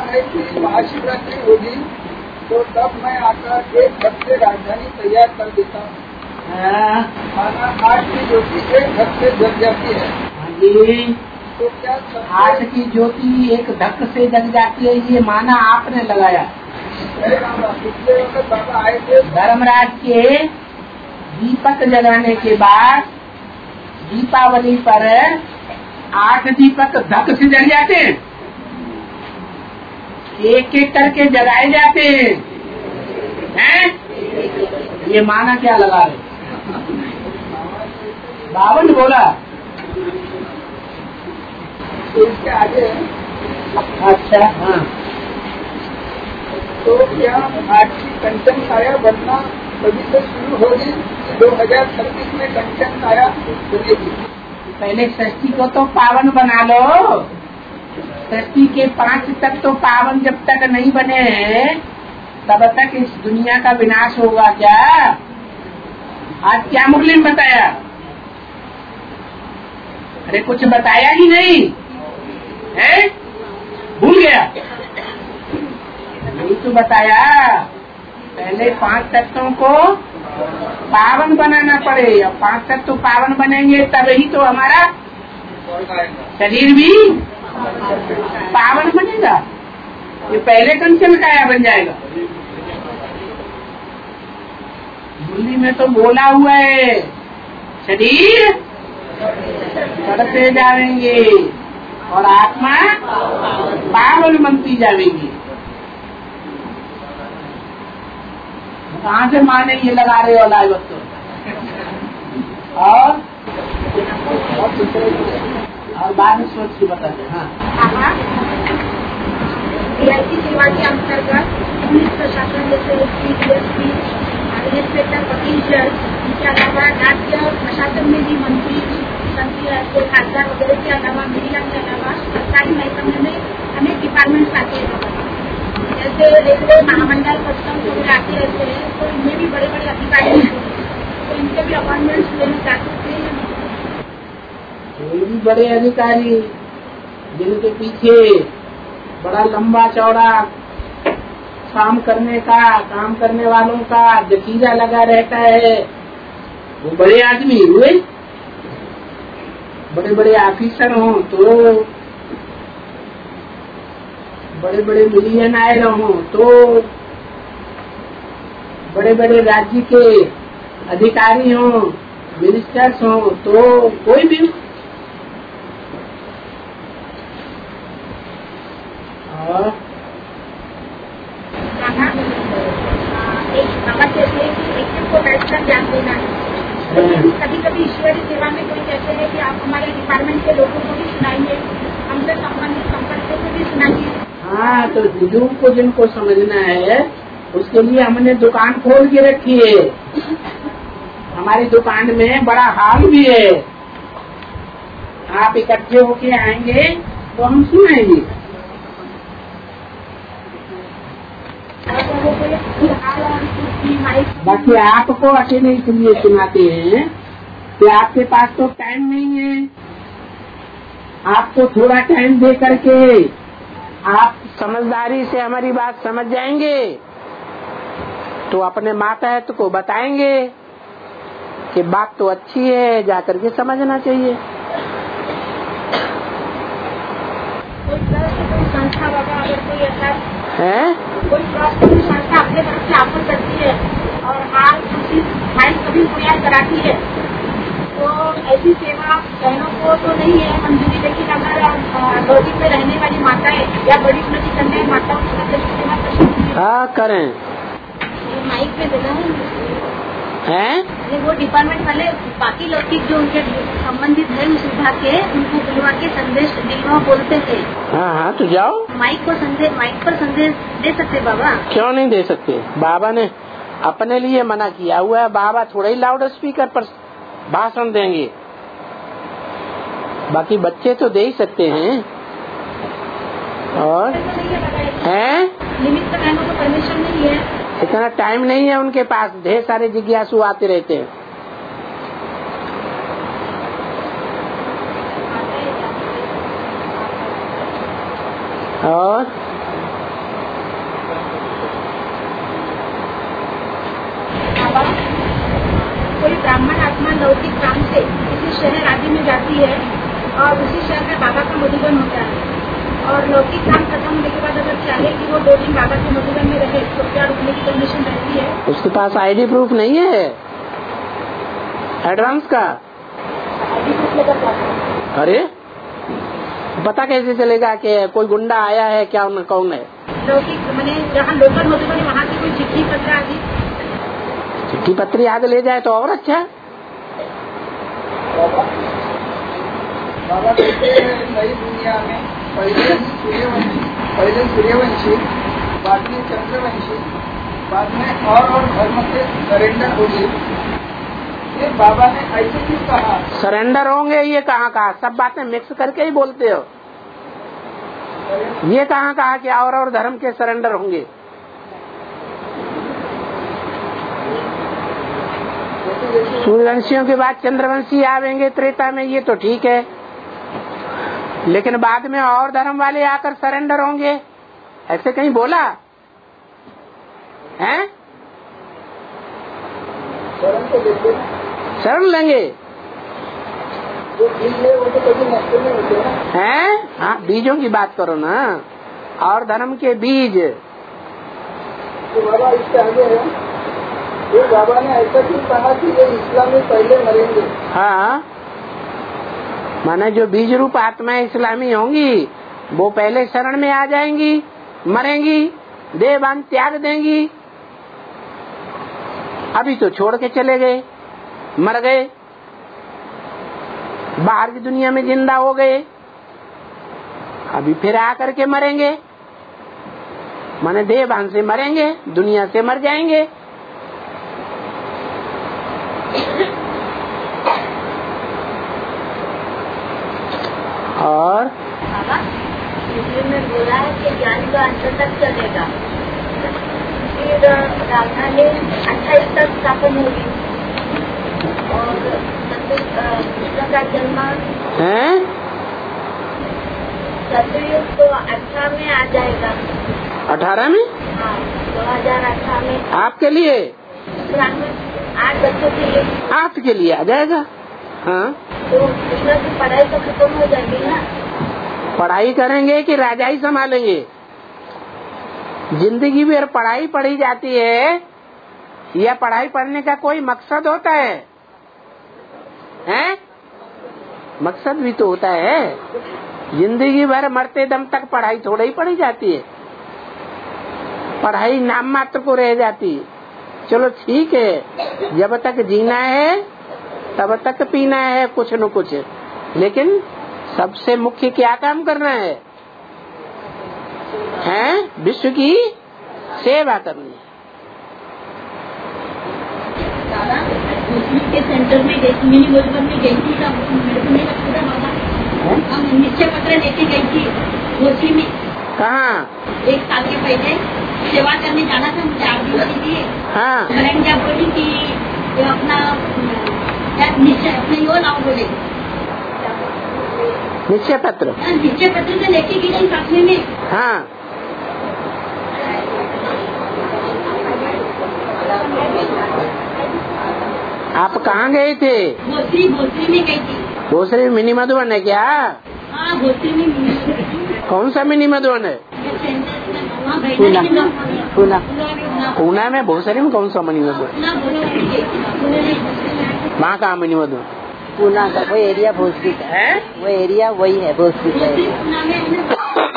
है कि महाशिवरात्रि होगी तो तब मैं आकर एक घर से राजधानी तैयार कर देता हूँ। खाना 8 की ज्योति एक घर से जग जाती है। जी, तो क्या 8 की ज्योति एक धक से जग जाती है, ये माना आपने लगाया। पिछले वक्त बाबा आए थे धर्मराज के दीपक जलाने के बाद दीपावली पर 8 दीपक धक से जल जाते हैं, एक एक करके जलाए जाते हैं। ये माना क्या लगा रहे? बावन बोला। इसके आगे अच्छा, हाँ। तो क्या आज की कंचन छाया बनना कभी से शुरू होगी? 2026 में कंचन छाया बनेगी। पहले षष्ठी को तो पावन बना लो। षष्ठी के 5 तक तो पावन जब तक नहीं बने तब तक इस दुनिया का विनाश होगा क्या? आज क्या मुरली में बताया? अरे कुछ बताया ही नहीं है, भूल गया? नहीं तो बताया, पहले 5 तत्वों को पावन बनाना पड़े। अब 5 तत्व पावन बनेंगे तब ही तो हमारा शरीर भी पावन बनेगा। ये पहले कंचन काया बन जाएगा। मुरली में तो बोला हुआ है शरीर बढ़ते जाएंगे और आत्मा पावन बनती जाएगी। कहाँ से माने ये लगा रहे हो लाइव तो? और बाद में सोच के बताते हैं। हाँ, वीआईपी सेवा के अंतर्गत पुलिस प्रशासन जैसे DSP, इंस्पेक्टर, वकील, जज, इसके अलावा राज्य प्रशासन में भी मंत्री, खासदार वगैरह के अलावा मीडिया के अलावा सरकारी महकमे में अनेक डिपार्टमेंट आते हैं। जैसे रेलवे महामंडल कस्टम वगैरह आते रहते हैं, तो इनमें भी बड़े बड़े अधिकारी हैं, तो इनके भी अपॉइंटमेंट्स लेना चाह सकते हैं। कोई भी बड़े अधिकारी जिनके पीछे बड़ा लंबा चौड़ा काम करने वालों का जखीरा लगा रहता है, वो बड़े आदमी हुए। बड़े बड़े ऑफिसर हों तो, बड़े बड़े मिलियनर हों तो, बड़े बड़े राज्य के अधिकारी हों, मिनिस्टर्स हों तो, कोई भी। और ज्ञान देना है। कभी कभी ईश्वरीय सेवा में कोई कहते हैं कि आप हमारे डिपार्टमेंट के लोगों को भी सुनाइए, हमसे संबंधित संपर्कों को भी सुनाइए। हाँ, तो हुजूर को जिनको समझना है उसके लिए हमने दुकान खोल के रखी है। हमारी दुकान में बड़ा हॉल भी है, आप इकट्ठे होके आएंगे तो हम सुनाएंगे। बाकी आपको अकेले इसलिए सुनाते हैं कि आपके पास तो टाइम नहीं है। आपको थोड़ा टाइम दे करके आप समझदारी से हमारी बात समझ जाएंगे तो अपने मातहत को बताएंगे कि बात तो अच्छी है, जाकर के समझना चाहिए। संस्था बाबा अगर कोई ऐसा है, कोई संस्था अपने तरफ से ऑफर करती है और हाल फाइल कभी तैयार कराती है तो ऐसी सेवा बहनों को तो नहीं है मंजूरी, लेकिन अगर लॉजिक में रहने वाली माताएं या बड़ी उन्नति करने वाली माताओं की सेवा कर सकती है। हाँ, करें। माइक में देना है वो डिपार्टमेंट वाले बाकी लौकिक जो उनके संबंधित है उस विभाग के, उनको बुलवा के संदेश दिलवा बोलते थे। हाँ, तो जाओ माइक पर संदेश दे सकते बाबा? क्यों नहीं दे सकते? बाबा ने अपने लिए मना किया हुआ है। बाबा थोड़ा ही लाउड स्पीकर पर भाषण देंगे, बाकी बच्चे तो दे ही सकते हैं। और हैं लिमिट का बहनों को परमिशन नहीं है, इतना टाइम नहीं है उनके पास। ढेर सारे जिज्ञासु आते रहते हैं। और बाबा कोई ब्राह्मण आत्मा लौकिक काम से किसी शहर आदि में जाती है और उसी शहर में बाबा का मधुबन होता है और लौकिक काम खत्म होने के बाद अगर चाहे कि वो 2 दिन बाबा के मधुबन में रहे तो क्या रुकने की परमिशन रहती है? उसके पास आईडी प्रूफ नहीं है एडवांस का? आईडी प्रूफ लेकर जाता है। अरे पता कैसे चलेगा कि कोई गुंडा आया है क्या कौन है? लौकिक मैंने जहाँ लोकल मधुबन वहाँ की कोई चिट्ठी पत्र आदि चिट्ठी पत्री याद ले जाए तो और अच्छा। बाबा कहते हैं नई दुनिया में पहले सूर्यवंशी बाद में चंद्रवंशी बाद में और धर्म से सरेंडर होगी। ये बाबा ने ऐसे क्यों कहा? सरेंडर होंगे ये कहाँ कहा? सब बातें मिक्स करके ही बोलते हो। ये कहाँ कहा कि और धर्म के सरेंडर होंगे? सूर्यवंशियों के बाद चंद्रवंशी आवेंगे त्रेता में, ये तो ठीक है, लेकिन बाद में और धर्म वाले आकर सरेंडर होंगे, ऐसे कहीं बोला है? शरण लेंगे हैं? हाँ, बीजों की बात करो ना, और धर्म के बीज। तो बाबा इससे आगे है, ये बाबा ने ऐसा क्यों कहा कि ये इस्लाम में पहले मरेंगे? हाँ, माने जो बीज रूप आत्माएं इस्लामी होंगी वो पहले शरण में आ जाएंगी, मरेंगी, देहबान त्याग देंगी। अभी तो छोड़ के चले गए, मर गए, बाहर की दुनिया में जिंदा हो गए, अभी फिर आकर के मरेंगे, माने देहबान से मरेंगे, दुनिया से मर जाएंगे। और बाबा इसमें बोला है कि ज्ञान का अंत तक चलेगा, फिर राजधानी 28 तक स्थापन होगी और कृष्ण का जन्म हैं? सतयुग तो 18 में आ जाएगा। 18 में? हाँ, 2018 में। आपके लिए? 8 बच्चों के लिए। आपके लिए आ जाएगा। हाँ, तो कृष्ण की पढ़ाई तो खत्म हो जाएगी ना? पढ़ाई करेंगे कि राजा ही संभालेंगे? जिंदगी भर पढ़ाई पढ़ी जाती है या पढ़ाई पढ़ने का कोई मकसद होता है? हैं? मकसद भी तो होता है। जिंदगी भर मरते दम तक पढ़ाई थोड़ा ही पढ़ी जाती है, पढ़ाई नाम मात्र को रह जाती है। चलो ठीक है, जब तक जीना है तब तक पीना है कुछ न कुछ, लेकिन सबसे मुख्य क्या काम करना है? हैं? विश्व की सेवा करनी है। दादा के सेंटर में गई थी, मिनी मधुबन में गई थी, मेरे को नहीं लगता बाबा हम निश्चय पत्र लेके गई थी गोशी में। कहाँ? 1 साल के पहले सेवा करने जाना था मुझे, 8 दिन के लिए। हाँ, मैडम क्या बोली कि अपना निश्चय अपने यो लाओ, बोले निश्चय पत्र। निश्चय पत्र से लेके गई साथी में। हाँ, आप कहाँ गए थे? भोसरी में गई थी। भोसरी मिनी मधुबन है क्या? हाँ, भोसरी में। कौन सा मिनी मधुबन है? पूना में। भोसरी में कौन सा मिनी मधुबन? वहाँ कहाँ मिनी मधुबन? पूना का वो एरिया भोसरी का है, वो एरिया वही है भोसरी का।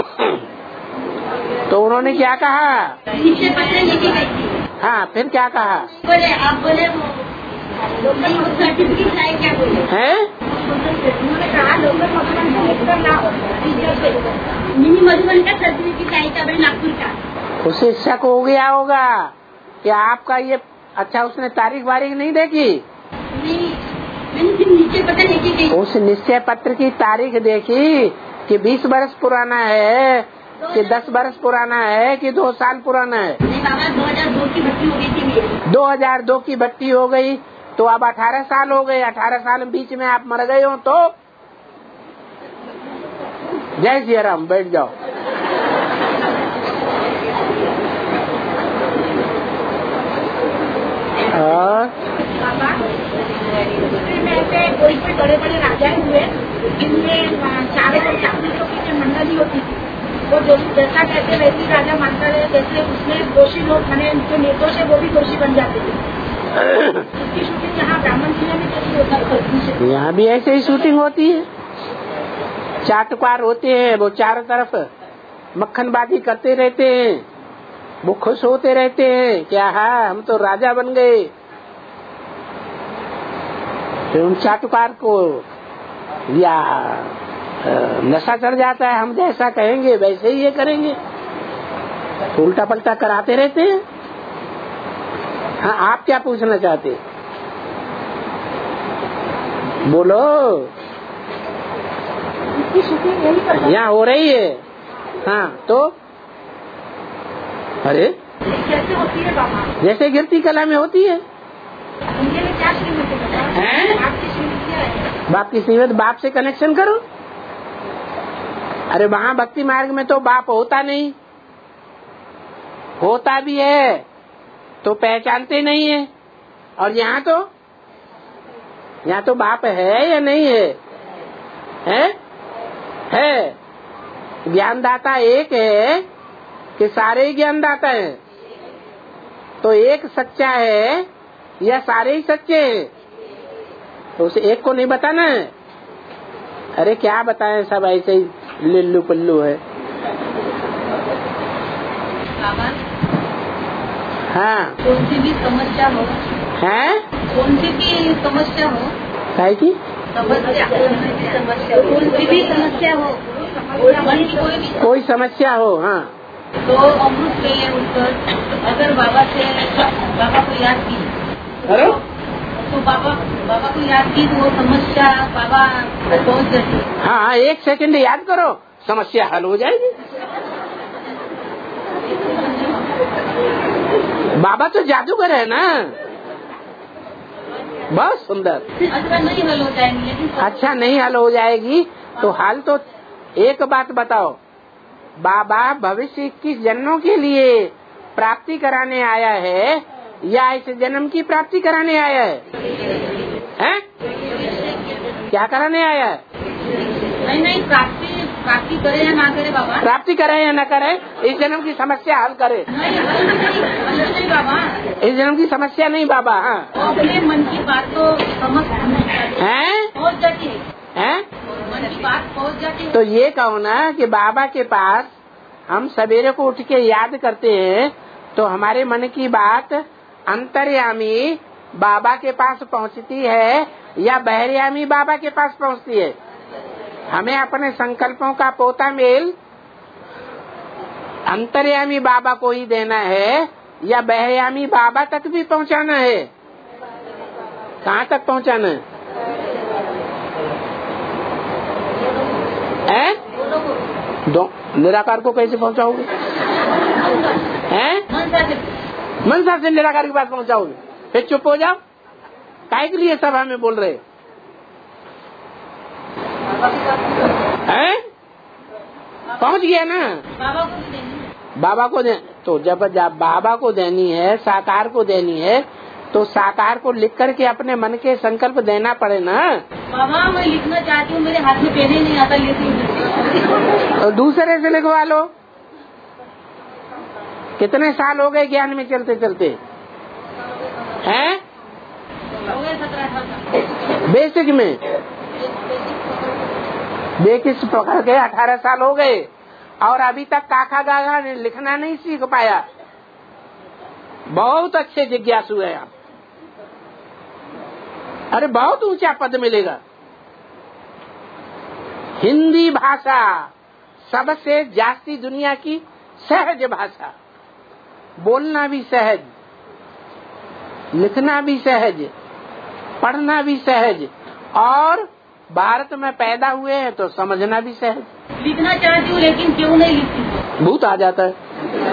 तो उन्होंने क्या कहा? निश्चय पत्र लेके गई थी। हाँ, फिर क्या कहा? बोले आप बोले लोकल सर्टिफिकेट लाए क्या? बोले हैं? उन्होंने कहा लोकल मधुबन मिनी मधुबन का सर्टिफिकेट लाए था नागपुर का। उसे शक हो गया होगा कि आपका ये अच्छा, उसने तारीख वारीख नहीं देखी? नहीं, मैंने सिर्फ निश्चय पत्र लेके गई। उस निश्चय पत्र की तारीख देखी कि 20 वर्ष पुराना है कि 10 वर्ष पुराना है कि 2 साल पुराना है? नहीं बाबा, 2002 की भर्ती हो गई थी मेरी। 2002 की भर्ती हो गई तो अब 18 साल हो गए। 18 साल बीच में आप मर गए हो तो जय श्री राम, बैठ जाओ। हाँ। बड़े बड़े राजाएं हुए जिनमें चारों और चालीसों की मंडली होती थी। वो जो जैसा कहते वैसे राजा मानता रहे, जैसे उसमें दोषी लोग माने जो निर्दोष है वो भी दोषी बन जाते थे। उसकी शूटिंग यहाँ ब्राह्मण जिले में कैसी होती है? यहाँ भी ऐसे ही शूटिंग होती है। चाटुकार होते हैं, वो चारों तरफ मक्खनबाजी करते रहते हैं, वो खुश होते रहते हैं क्या है हम तो राजा बन गए। फिर उन चाटुकार को या नशा चढ़ जाता है, हम जैसा कहेंगे वैसे ही ये करेंगे, तो उल्टा पलटा कराते रहते हैं। हाँ, आप क्या पूछना चाहते बोलो? यहाँ हो रही है। हाँ तो अरे कैसे होती है बाबा? जैसे गिरती कला में होती है। उनके लिए क्या श्रीमत है? आपकी श्रीमत क्या है? बाप की श्रीमत, बाप से कनेक्शन करो। अरे वहाँ भक्ति मार्ग में तो बाप होता नहीं, होता भी है तो पहचानते नहीं है। और यहाँ तो बाप है या नहीं है? है। ज्ञानदाता एक है कि सारे ही ज्ञानदाता हैं? तो एक सच्चा है या सारे ही सच्चे हैं? तो उसे एक को नहीं बताना है। अरे क्या बताएं, सब ऐसे ही लिल्लू पल्लू है। हाँ, कौन सी भी समस्या हो है, कौन सी भी समस्या हो, काय की समस्या कौन सी भी समस्या हो, कोई समस्या हो, हाँ, तो अमृत ले उठकर अगर बाबा को याद की, तो बाबा को याद की तो वो समस्या बाबा पहुँच जाती। हाँ, एक सेकंड याद करो, समस्या हल हो जाएगी। बाबा तो जादूगर है ना, बहुत सुंदर। अच्छा नहीं हल हो जाएगी, लेकिन अच्छा नहीं हल हो जाएगी तो हाल तो एक बात बताओ, बाबा भविष्य 21 जन्मों के लिए प्राप्ति कराने आया है या इस जन्म की प्राप्ति कराने आया है? क्या कराने आया है? नहीं प्राप्ति करे या ना करे बाबा, प्राप्ति करे या न करे, इस जन्म की समस्या हल करे। नहीं बाबा, इस जन्म की समस्या नहीं बाबा। हाँ, अपने मन की बात तो समझ पहुँच जाती है, मन की बात पहुँच जाती है। तो ये कहो ना कि बाबा के पास हम सवेरे को उठ के याद करते हैं तो हमारे मन की बात अंतर्यामी बाबा के पास पहुँचती है या बहरयामी बाबा के पास पहुँचती है? हमें अपने संकल्पों का पोता मेल अंतर्यामी बाबा को ही देना है या बहरयामी बाबा तक भी पहुंचाना है? कहाँ तक पहुंचाना है? दो निराकार को कैसे पहुंचाओगे? मनसा से निराकार के पास पहुंचाओगे? फिर चुप हो जाओ, काहे के लिए सब हमें बोल रहे हैं? पहुंच गया ना बाबा को दे, तो जब बाबा को देनी है, साकार को देनी है, तो साकार को लिख करके अपने मन के संकल्प देना पड़े ना। बाबा मैं लिखना चाहती हूँ, मेरे हाथ में पेन ही नहीं आता, तो दूसरे से लिखवा लो। कितने साल हो गए ज्ञान में चलते चलते हैं? हो गए 17 साल। बेसिक में बेसिक पकड़ के 18 साल हो गए और अभी तक काका गागा ने लिखना नहीं सीख पाया। बहुत अच्छे जिज्ञासु है आप। अरे बहुत ऊंचा पद मिलेगा। हिंदी भाषा सबसे जास्ती दुनिया की सहज भाषा, बोलना भी सहज, लिखना भी सहज, पढ़ना भी सहज, और भारत में पैदा हुए हैं तो समझना भी सहज। लिखना चाहती हूँ लेकिन क्यों नहीं लिखती? भूत आ जाता है,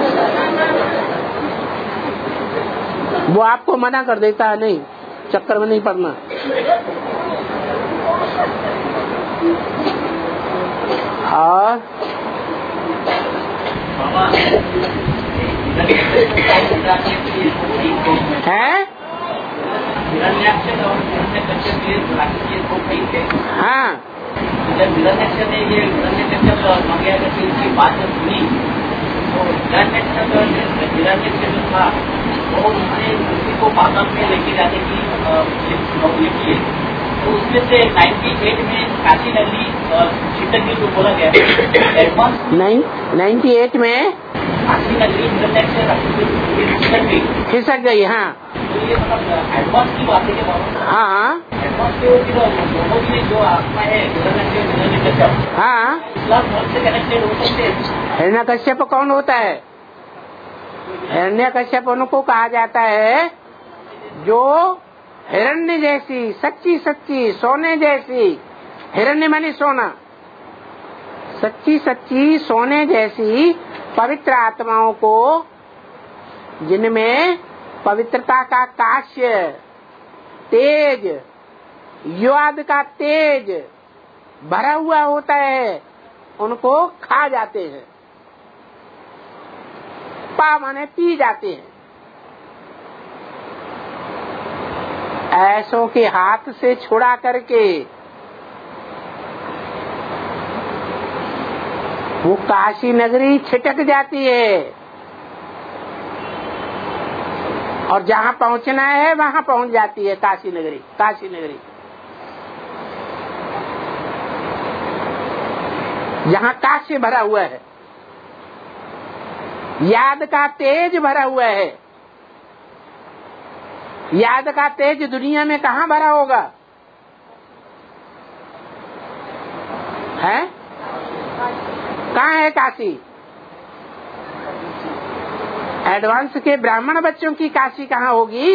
वो आपको मना कर देता है, नहीं चक्कर में नहीं पड़ना। और है हिरण्याक्ष और हिरण्यकश्यप ये दो भाई थे। हाँ, जब हिरण्याक्ष ने ये हिरण्यकश्यप मंगया करके उसकी बात सुनी तो हिरण्यक्ष जो था वो उसने उसी को पाताल में लेके जाने की नौकरी की है। तो उसमें से 98 में काशी नगरी छिटक जो बोला गया एडवांस 98 में काशी नगरी खिसक गई। हाँ, तो ये मतलब एडवांस की बात है। हाँ, एडवांस के दोनों की जो आत्मा है हिरण्यकश्यप, हाँ, इस्लाम धर्म से कनेक्टेड हो सकते हैं। हिरण्यकश्यप कौन होता है? हिरण्यकश्यप उनको कहा जाता है जो हिरण्य जैसी सच्ची सच्ची सोने जैसी, हिरण्य माने सोना, सच्ची सच्ची सोने जैसी पवित्र आत्माओं को, जिनमें पवित्रता का काश्य, तेज, युवाद का तेज भरा हुआ होता है, उनको खा जाते हैं, पा माने पी जाते हैं। ऐसों के हाथ से छुड़ा करके वो काशी नगरी छिटक जाती है और जहाँ पहुँचना है वहाँ पहुँच जाती है काशी नगरी। काशी नगरी जहाँ काशी भरा हुआ है, याद का तेज भरा हुआ है। याद का तेज दुनिया में कहाँ भरा होगा? है कहाँ है काशी? एडवांस के ब्राह्मण बच्चों की काशी कहाँ होगी?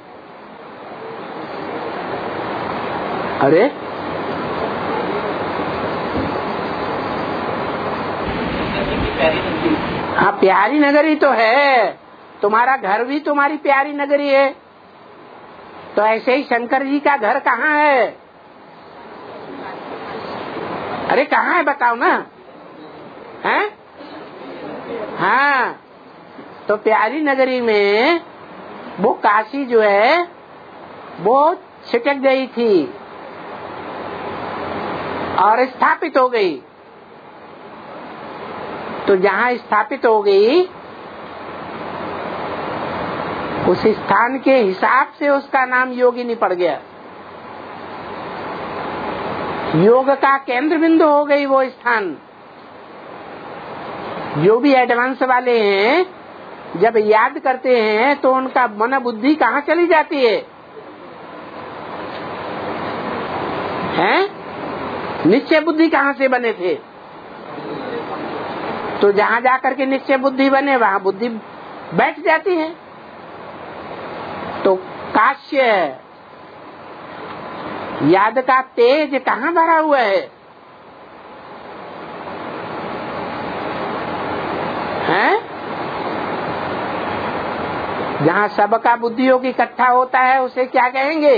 अरे हाँ, प्यारी नगरी तो है, तुम्हारा घर भी तुम्हारी प्यारी नगरी है। तो ऐसे ही शंकर जी का घर कहाँ है? अरे कहाँ है बताओ ना। हैं? हाँ, तो प्यारी नगरी में वो काशी जो है वो छिटक गई थी और स्थापित हो गई। तो जहाँ स्थापित हो गई उस स्थान के हिसाब से उसका नाम योगिनी पड़ गया। योग का केंद्र बिंदु हो गई वो स्थान। जो भी एडवांस वाले हैं जब याद करते हैं तो उनका मन बुद्धि कहाँ चली जाती है? हैं? निश्चय बुद्धि कहाँ से बने थे? तो जहाँ जाकर के निश्चय बुद्धि बने वहाँ बुद्धि बैठ जाती है। तो काश्य याद का तेज कहाँ भरा हुआ है? हैं? जहाँ सबका बुद्धि योग इकट्ठा होता है उसे क्या कहेंगे?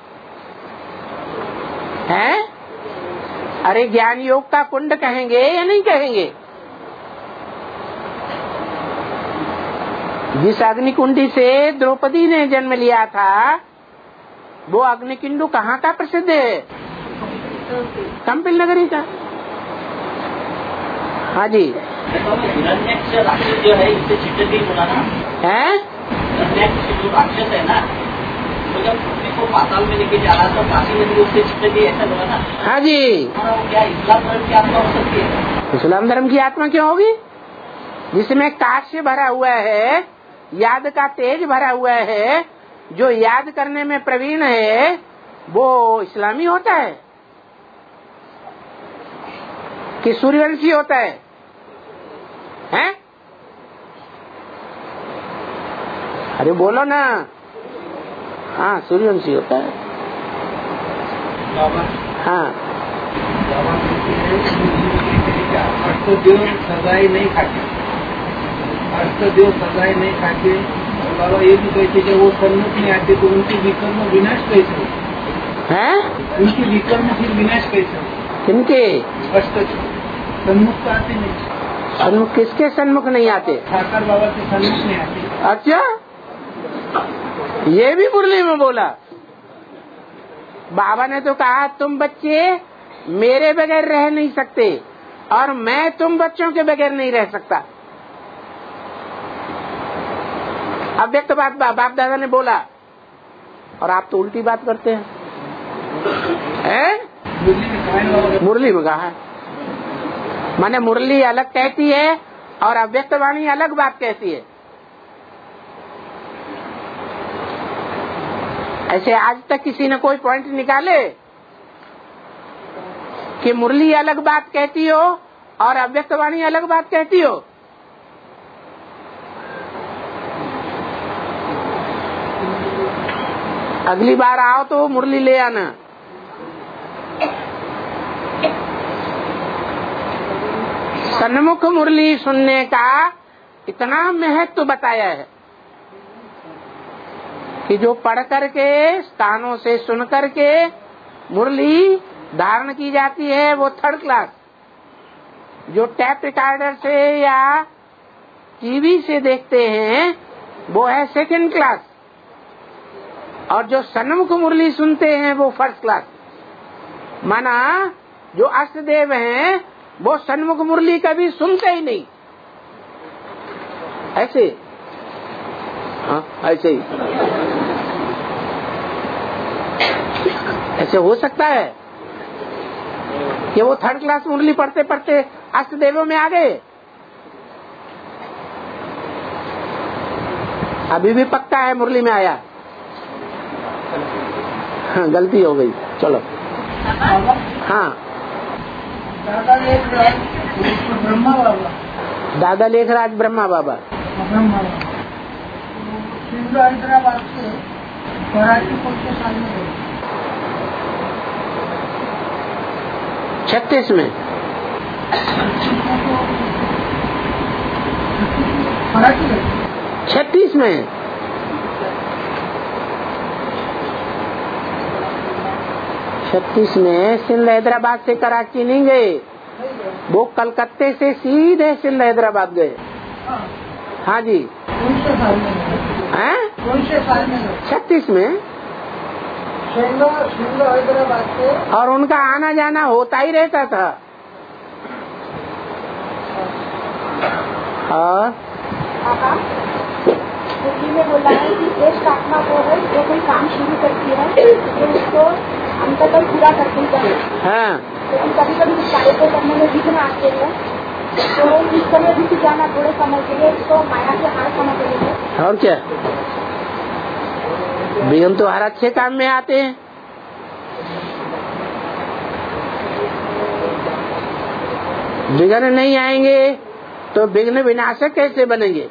हैं? अरे ज्ञान योग का कुंड कहेंगे या नहीं कहेंगे? जिस अग्निकुंडी से द्रौपदी ने जन्म लिया था वो अग्निकुंड कहाँ का प्रसिद्ध है? कंपिल नगरी का। हाँ जी। राक्षस जो है इससे छिटक गई बोला ना है? जो राक्षस है ना तो जब पृथ्वी को पाताल में लेके जा रहा था काशी नगरी उससे छिटक गई ऐसा बोला ना। हाँ जी। क्या इस्लाम धर्म की आत्मा हो सकती है? इस्लाम धर्म की आत्मा क्यों होगी? जिसमें काश्य भरा हुआ है, याद का तेज भरा हुआ है, जो याद करने में प्रवीण है वो इस्लामी होता है कि सूर्यवंशी होता है? हैं? अरे बोलो ना। हाँ, सूर्यवंशी होता है। हाँ, अष्टदेव सजाए नहीं खाते, अष्टदेव सजाए नहीं खाते। और बाबा ये भी कहते जब वो सन्मुख में आते तो उनकी विकर्म विनाश कैसे हो? हैं? उनकी विकर्म फिर विनाश कैसे हो? किनके? अष्ट सन्मुख तो आते नहीं। सन्मुख किसके सन्मुख नहीं आते? ठाकर बाबा के सन्मुख नहीं आते। अच्छा, ये भी मुरली में बोला। बाबा ने तो कहा तुम बच्चे मेरे बगैर रह नहीं सकते और मैं तुम बच्चों के बगैर नहीं रह सकता। अव्यक्त बात बाप दादा ने बोला और आप तो उल्टी बात करते हैं। मुरली में कहा है, माने मुरली अलग कहती है और अव्यक्त वाणी अलग बात कहती है। ऐसे आज तक किसी ने कोई पॉइंट निकाले कि मुरली अलग बात कहती हो और अव्यक्त वाणी अलग बात कहती हो? अगली बार आओ तो मुरली ले आना। सन्मुख मुरली सुनने का इतना महत्व बताया है कि जो पढ़ करके स्थानों से सुन करके मुरली धारण की जाती है वो 3rd क्लास, जो टैप रिकॉर्डर से या टीवी से देखते हैं वो है 2nd क्लास, और जो सन्मुख मुरली सुनते हैं वो 1st क्लास। माना जो अष्टदेव हैं वो सन्मुख मुरली कभी सुनते ही नहीं। ऐसे हाँ ऐसे ही ऐसे हो सकता है कि वो 3rd क्लास मुरली पढ़ते पढ़ते अष्टदेवों में आ गए। अभी भी पक्का है मुरली में आया। हाँ गलती हो गई, चलो। हाँ दादा लेखराज ब्रह्मा बाबा हैदराबाद से कराची कौन से साल में गए? 36 में। कराची गए 36 में। सिंध हैदराबाद से कराची नहीं गए, वो कलकत्ते से सीधे सिंध हैदराबाद गए। हाँ जी। कौन से साल में गए? हैं? कौन से साल में गए? 36 में। सिंध हैदराबाद से। और उनका आना जाना होता ही रहता था। और हिंदी में बोला है कि श्रेष्ठ आत्मा वो है जो कोई काम शुरू करती है तो उसको अंत तक पूरा करती है। हाँ। लेकिन कभी कभी इस कार्य को करने में विघ्न आते हैं तो इस समय भी जाना थोड़े समय के लिए इसको माया से हार समझ लेंगे। और क्या, विघ्न तो हर अच्छे काम में आते हैं। विघ्न नहीं आएंगे तो विघ्न विनाशक कैसे बनेंगे?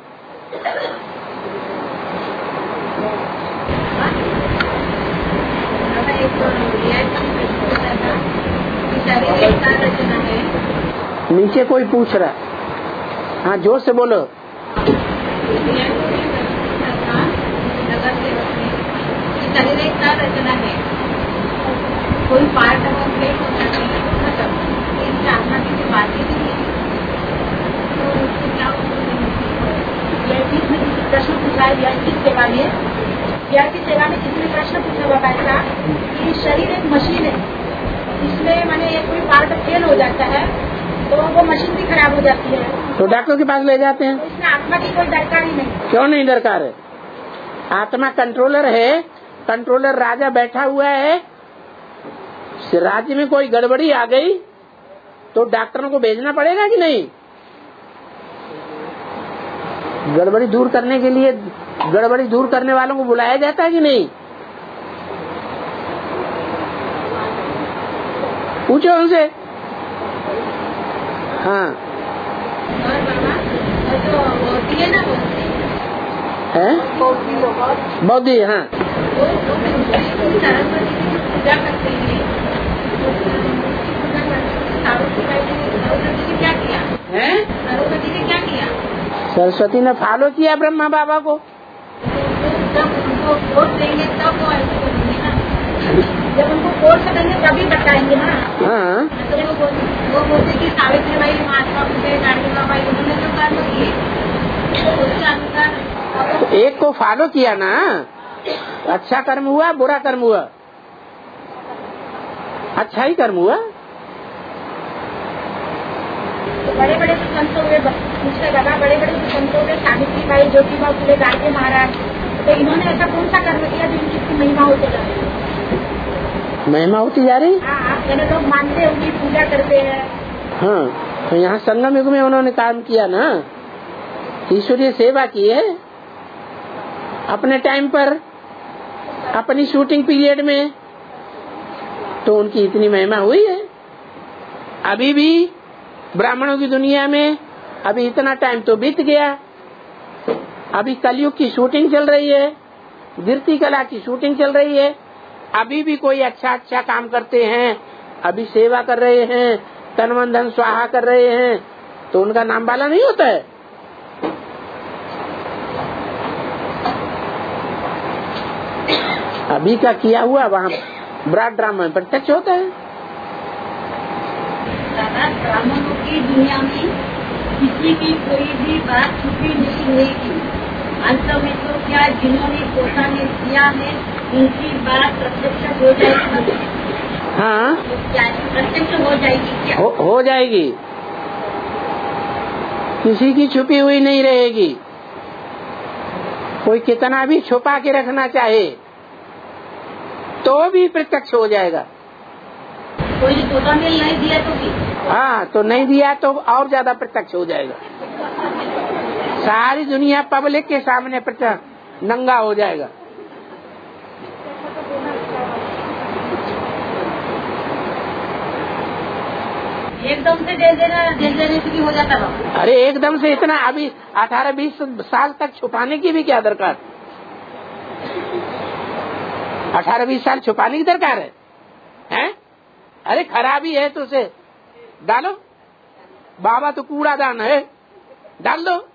नीचे कोई पूछ रहा है, हाँ जोर से बोलो। शरीर एक साथ रचना है, कोई पार्ट अगर ब्रेक हो जाती है तो खत्म, इससे आत्मा की बात ही नहीं है। तो उसको क्या प्रश्न पूछा है व्यास सेवा में, व्यास की सेवा में किसने प्रश्न पूछा बाबा ऐसा कि शरीर एक मशीन है, इसमें माने कोई पार्ट फेल हो जाता है तो वो मशीन भी खराब हो जाती है, तो डॉक्टर के पास ले जाते हैं। तो इसमें आत्मा की कोई दरकार ही नहीं। क्यों नहीं दरकार है? आत्मा कंट्रोलर है, कंट्रोलर राजा बैठा हुआ है। राज्य में कोई गड़बड़ी आ गई तो डॉक्टरों को भेजना पड़ेगा कि नहीं? गड़बड़ी दूर करने के लिए गड़बड़ी दूर करने वालों को बुलाया जाता है कि नहीं? पूछो उनसे। हाँ है बौद्धि। हाँ पूजा करते हैं सरस्वती ने क्या किया है? सरस्वती ने क्या किया? सरस्वती ने फॉलो किया ब्रह्मा बाबा को। जब उनको वोट देंगे तब वो ऐसे बोलेंगे ना, जब उनको वोट करेंगे तभी बताएंगे ना। हाँ तो वो बोलते कि सावित्री बाई महात्मा फुले गाड़िया बाई उन्होंने जो कर्म किए उसके अनुसार तो एक को फॉलो किया ना, अच्छा कर्म हुआ बुरा कर्म हुआ। अच्छा ही कर्म हुआ। तो बड़े बड़े जो संत हुए, पूछते बाबा, बड़े बड़े जो संत हुए, सावित्रीबाई, ज्योतिबा फुले, गाडगे महाराज, तो इन्होंने ऐसा कौन सा कर्म किया जो इनकी महिमा होती जा रही है? महिमा होती जा रही। हाँ, मैंने लोग मानते हैं, उनकी पूजा करते हैं। हाँ, तो यहाँ संगम युग में उन्होंने काम किया ना, ईश्वरीय सेवा की है अपने टाइम पर, अपनी शूटिंग पीरियड में, तो उनकी इतनी महिमा हुई है। अभी भी ब्राह्मणों की दुनिया में अभी इतना टाइम तो बीत गया, अभी कलयुग की शूटिंग चल रही है, गिरती कला की शूटिंग चल रही है। अभी भी कोई अच्छा काम करते हैं, अभी सेवा कर रहे हैं, तन मन धन स्वाहा कर रहे हैं, तो उनका नाम वाला नहीं होता है। अभी का किया हुआ वहाँ ब्रॉड ड्रामा में प्रत्यक्ष होता है। दादा, ब्राह्मणों की दुनिया में किसी की कोई भी बात छुपी नहीं रहेगी। अंत में तो क्या जिन्होंने पोता ने किया है, उनकी बात प्रत्यक्ष हो जाएगी। हाँ, तो क्या प्रत्यक्ष हो जाएगी? क्या हो जाएगी, किसी की छुपी हुई नहीं रहेगी। कोई कितना भी छुपा के रखना चाहे तो भी प्रत्यक्ष हो जाएगा। कोई पोता मेल नहीं दिया तो भी, हाँ, तो नहीं दिया तो और ज्यादा प्रत्यक्ष हो जाएगा। सारी दुनिया पब्लिक के सामने प्रत्यक्ष नंगा हो जाएगा। एकदम से दे देने से भी हो जाता है। अरे एकदम से इतना, अभी 18-20 साल तक छुपाने की भी क्या दरकार? 18-20 साल छुपाने की दरकार है, हैं? अरे खराबी है तो उसे डालो, बाबा तो कूड़ादान है, डाल दो।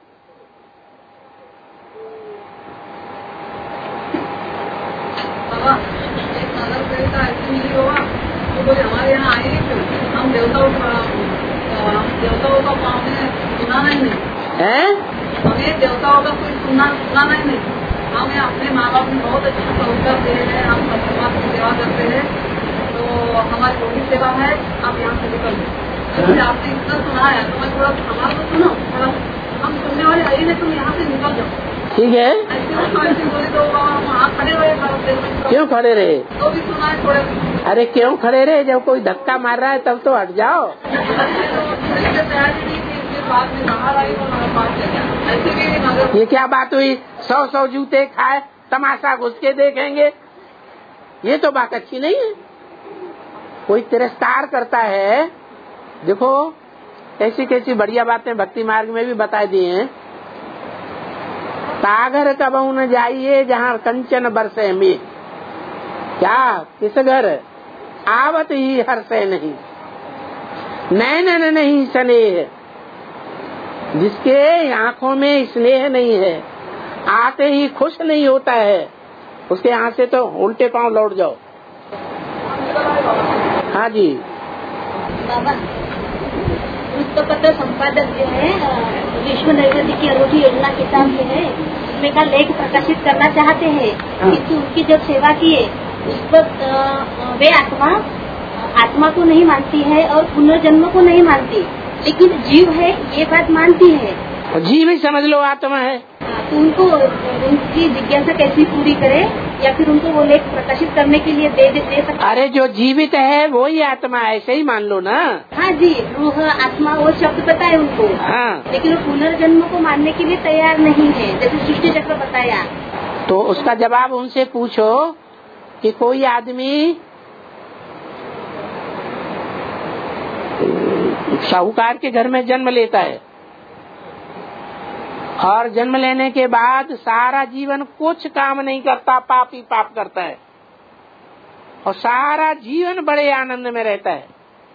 हमारे यहाँ आए हम देवताओं का सुना नहीं है, हमें देवताओं का कोई सुना नहीं। हम अपने माँ बाप में बहुत अच्छा सहयोग करते हैं, हम समाज की सेवा करते हैं, तो हमारी जो भी सेवा है आप यहाँ से निकल जाओ। आपने इतना सुना है तो मैं थोड़ा हमारा तो सुनो, थोड़ा हम सुनने वाले आइए नहीं, तुम यहाँ से निकल जाओ। ठीक है। ऐसे बोले तो वहाँ खड़े रहे, क्यों खड़े रहे? तो भी सुना है थोड़े। अरे क्यों खड़े रहे? जब कोई धक्का मार रहा है तब तो हट जाओ। ये क्या बात हुई? 100 जूते खाए, तमाशा घुस के देखेंगे, ये तो बात अच्छी नहीं है। कोई तिरस्कार करता है, देखो कैसी कैसी बढ़िया बातें भक्ति मार्ग में भी बता दी हैं। सागर कबहू न जाइए जहाँ कंचन बरसे में, क्या किस घर आवत ही हर्षे नहीं, नैनन नहीं स्नेह, जिसके आंखों में स्नेह नहीं है, आते ही खुश नहीं होता है, उसके यहाँ से तो उल्टे पांव लौट जाओ। हाँ जी बाबा, पुस्तक संपादक जो है विश्व नैवेद्य की अनूठी योजना किताब जो है, उसमें का लेख प्रकाशित करना चाहते हैं, किंतु उनकी जब सेवा किए उस पर वे आत्मा को नहीं मानती है और पुनर्जन्म को नहीं मानती, लेकिन जीव है ये बात मानती है। जीव ही समझ लो आत्मा है। तो उनको उनकी जिज्ञासा कैसी पूरी करे, या फिर उनको वो लेख प्रकाशित करने के लिए दे सकते? अरे जो जीवित है वो ही आत्मा है, ऐसे ही मान लो ना। हाँ जी, रूह आत्मा वो शब्द पता है उनको। हाँ, लेकिन वो पुनर्जन्म को मानने के लिए तैयार नहीं है, जैसे सृष्टि चक्र बताया। तो उसका जवाब उनसे पूछो कि कोई आदमी साहूकार के घर में जन्म लेता है और जन्म लेने के बाद सारा जीवन कुछ काम नहीं करता, पाप ही पाप करता है और सारा जीवन बड़े आनंद में रहता है।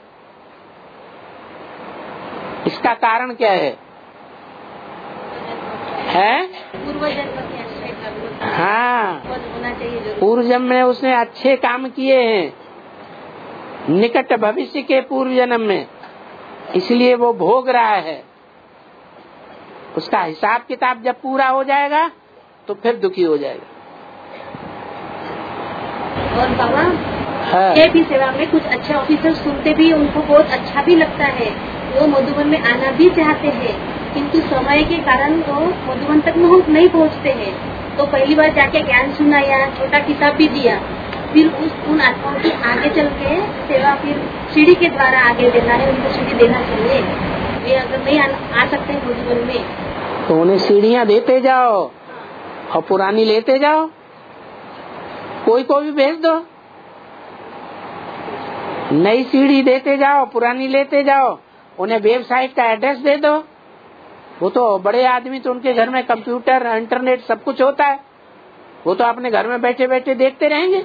इसका कारण क्या है? पूर्व जन्म के आश्रय का हाँ, होना चाहिए। पूर्व जन्म में उसने अच्छे काम किए हैं, निकट भविष्य के पूर्व जन्म में, इसलिए वो भोग रहा है। उसका हिसाब किताब जब पूरा हो जाएगा तो फिर दुखी हो जाएगा। और बाबा, हाँ। ये भी सेवा में कुछ अच्छे ऑफिसर सुनते भी, उनको बहुत अच्छा भी लगता है, वो मधुबन में आना भी चाहते हैं, किंतु समय के कारण वो मधुबन तक नहीं पहुंचते हैं। तो पहली बार जाके ज्ञान सुनाया, छोटा किताब भी दिया, फिर उन आत्माओं की आगे चल के सेवा फिर सीढ़ी के द्वारा आगे देना है, उनको सीढ़ी देना चाहिए। वे अगर नहीं आ सकते मधुबन में तो उन्हें सीढ़ियाँ देते जाओ और पुरानी लेते जाओ, कोई को भी भेज दो, नई सीढ़ी देते जाओ, पुरानी लेते जाओ, उन्हें वेबसाइट का एड्रेस दे दो। वो तो बड़े आदमी, तो उनके घर में कंप्यूटर, इंटरनेट सब कुछ होता है, वो तो अपने घर में बैठे बैठे देखते रहेंगे।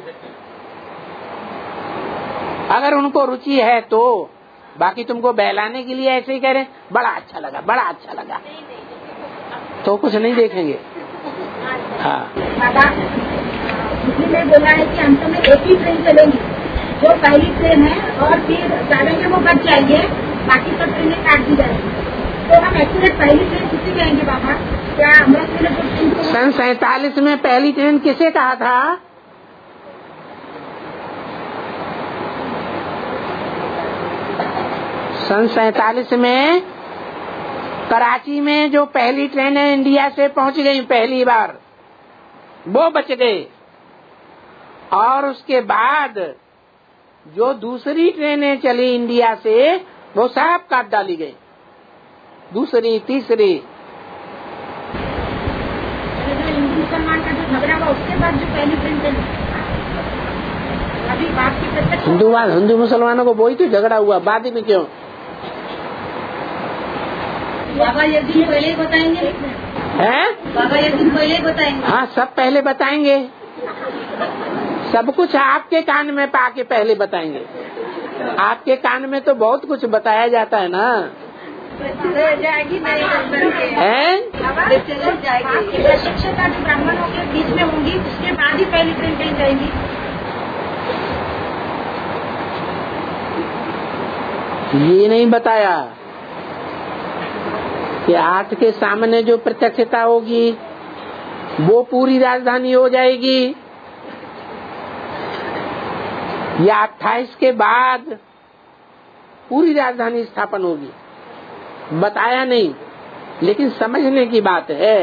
अगर उनको रुचि है तो, बाकी तुमको बहलाने के लिए ऐसे ही कह रहे बड़ा अच्छा लगा, बड़ा अच्छा लगा, तो कुछ नहीं देखेंगे। हाँ, ने बोला है कि अंत में एक ही ट्रेन चलेगी, जो पहली ट्रेन है, और फिर जाने वो बच जाएंगे, बाकी सब ट्रेनें काट दी जाएंगी। तो हम एक्चुअली पहली ट्रेन किसी जाएंगे बाबा? क्या सन 47 में पहली ट्रेन किसे कहा था? सन 47 में कराची में जो पहली ट्रेनें इंडिया से पहुंच गई पहली बार, वो बच गए, और उसके बाद जो दूसरी ट्रेनें चली इंडिया से, वो सब काट डाली गई, दूसरी तीसरी। मुसलमान का जो झगड़ा हुआ उसके बाद जो पहली ट्रेन चली, अभी बात की प्रत्यक्ष हिंदू मुसलमानों को वही तो झगड़ा हुआ, बाद में क्यों? बाबा एक दिन पहले ही बताएंगे हैं? बाबा एक दिन पहले ही बताएंगे। हाँ, सब पहले बताएंगे, सब कुछ आपके कान में पाके पहले बताएंगे। आपके कान में तो बहुत कुछ बताया जाता है ना। जाएगी नहीं जाएगी, प्रशिक्षता जो ब्राह्मणों के बीच में होंगी, उसके बाद ही पहली ट्रेन कहीं जाएंगी। ये नहीं बताया कि 8 के सामने जो प्रत्यक्षता होगी वो पूरी राजधानी हो जाएगी, या 28 के बाद पूरी राजधानी स्थापन होगी, बताया नहीं। लेकिन समझने की बात है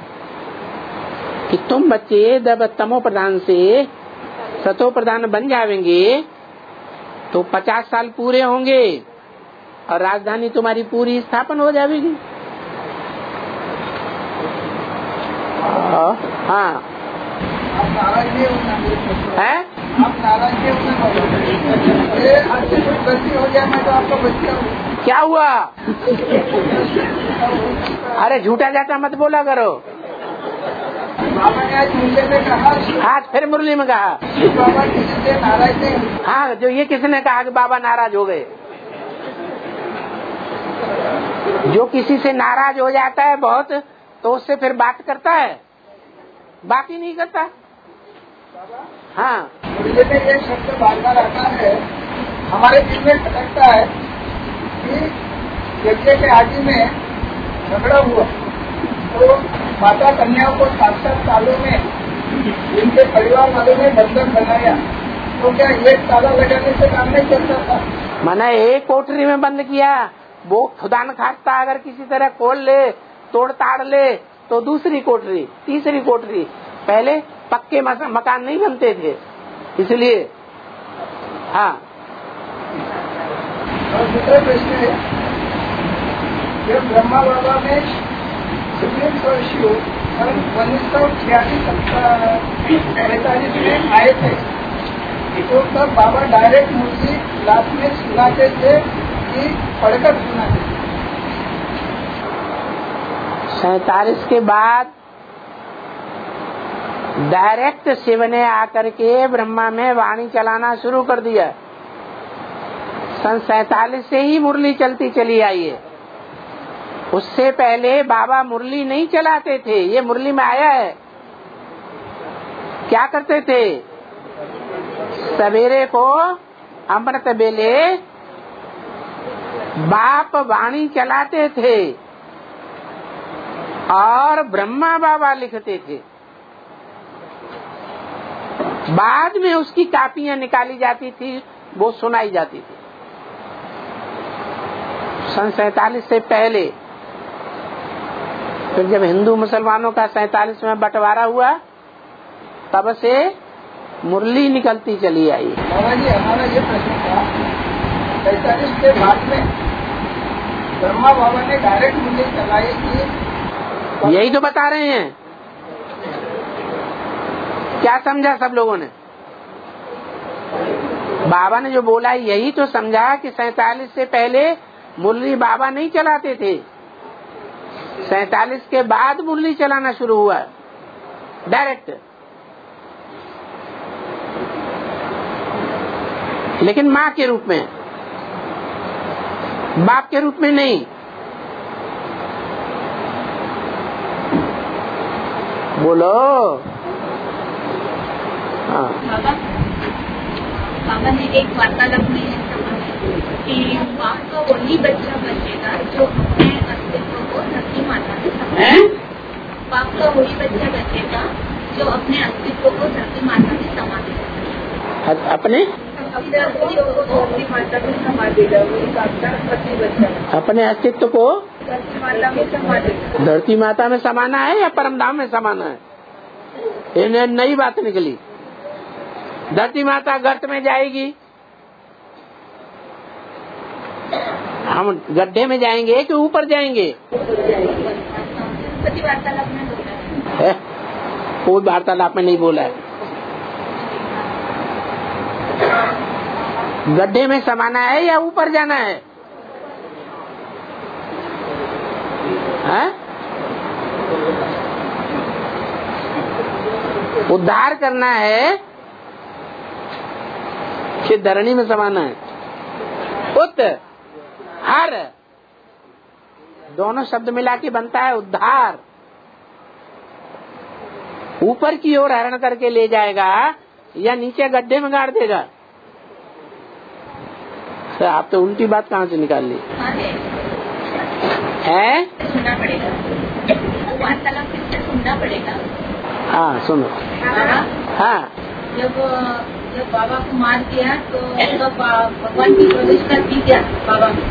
कि तुम बच्चे जब तमो प्रधान से सतो प्रधान बन जाएंगे तो 50 साल पूरे होंगे और राजधानी तुम्हारी पूरी स्थापन हो जाएगी। हाँ, आप नाराज नहीं है? आप नाराज नहीं गलती हो जाए, मैं तो आपका बच्चा हूँ। क्या हुआ? अरे झूठा जाता मत बोला करो। बाबा ने आज मुरली में कहा, आज फिर मुरली में कहा बाबा किसी से नाराज नहीं। हाँ, जो ये किसने कहा कि बाबा नाराज हो गए? जो किसी से नाराज हो जाता है बहुत, तो उससे फिर बात करता है, बात ही नहीं करता। हाँ, मुरली में ये शब्द बार बार आता है, हमारे दिल में खटकता है कि यज्ञ के आदि में झगड़ा हुआ तो माता कन्याओं को 7-7 सालों में इनके परिवार वालों ने बंधन बनाया, तो क्या एक ताला लगाने से काम नहीं चलता था? मैंने एक कोठरी में बंद किया, वो खुदा न खास्ता अगर किसी तरह खोल ले, तोड़ ताड़ ले, तो दूसरी कोठरी, तीसरी कोठरी। पहले पक्के मकान नहीं बनते थे, इसलिए। हाँ, और दूसरा प्रश्न है, जब ब्रह्मा बाबा में 1946 में आए थे, तो तब बाबा डायरेक्ट मुरली क्लास में सुनाते थे कि पढ़कर सुनाते थे? 47 के बाद डायरेक्ट शिव ने आकर के ब्रह्मा में वाणी चलाना शुरू कर दिया। सन 47 से ही मुरली चलती चली आई है। उससे पहले बाबा मुरली नहीं चलाते थे, ये मुरली में आया है। क्या करते थे? सवेरे को अमृत बेले बाप वाणी चलाते थे और ब्रह्मा बाबा लिखते थे। बाद में उसकी कापियां निकाली जाती थी, वो सुनाई जाती थी। सन 47 से पहले। फिर जब हिंदू मुसलमानों का 47 में बंटवारा हुआ, तब से मुरली निकलती चली आई। बाबा जी, हमारा ये प्रश्न था, 45 के बाद में ब्रह्मा बाबा ने डायरेक्ट मुरली चलाई कि? यही तो बता रहे हैं। क्या समझा सब लोगों ने? बाबा ने जो बोला यही तो समझा कि 47 से पहले मुरली बाबा नहीं चलाते थे, 47 के बाद मुरली चलाना शुरू हुआ डायरेक्ट। लेकिन माँ के रूप में, बाप के रूप में नहीं। बोलो। हाँ। बाबा ने एक वार्तालाप में ऐसा कहा कि बाप का वही बच्चा बचेगा जो अपने अस्तित्व को धरती माता में समाए। बाप का वही बच्चा बचेगा जो अपने अस्तित्व को धरती माता में समा देगा। अपने अस्तित्व को धरती माता में समा देगा। वही बाप का पति बच्चा अपने अस्तित्व को धरती माता में समा देगा। धरती माता में समाना है या परमधाम में समाना है? इन्हें नई बात निकली। धरती माता गर्त में जाएगी, हम गड्ढे में जाएंगे कि ऊपर जाएंगे? कोई वार्तालाप में नहीं बोला है। गड्ढे में समाना है या ऊपर जाना है? उद्धार करना है कि धरणी में समाना है? उद्धार, दोनों शब्द मिला के बनता है उद्धार। ऊपर की ओर हरण करके ले जाएगा या नीचे गड्ढे में गाड़ देगा? तो आप तो उल्टी बात कहाँ से निकाल ली है? सुनना पड़ेगा, वार्तालाप किससे सुनना पड़ेगा? हाँ सुनो। हाँ, जब बाबा को मार दिया तो भगवान की प्रवेश कर दी क्या बाबा में?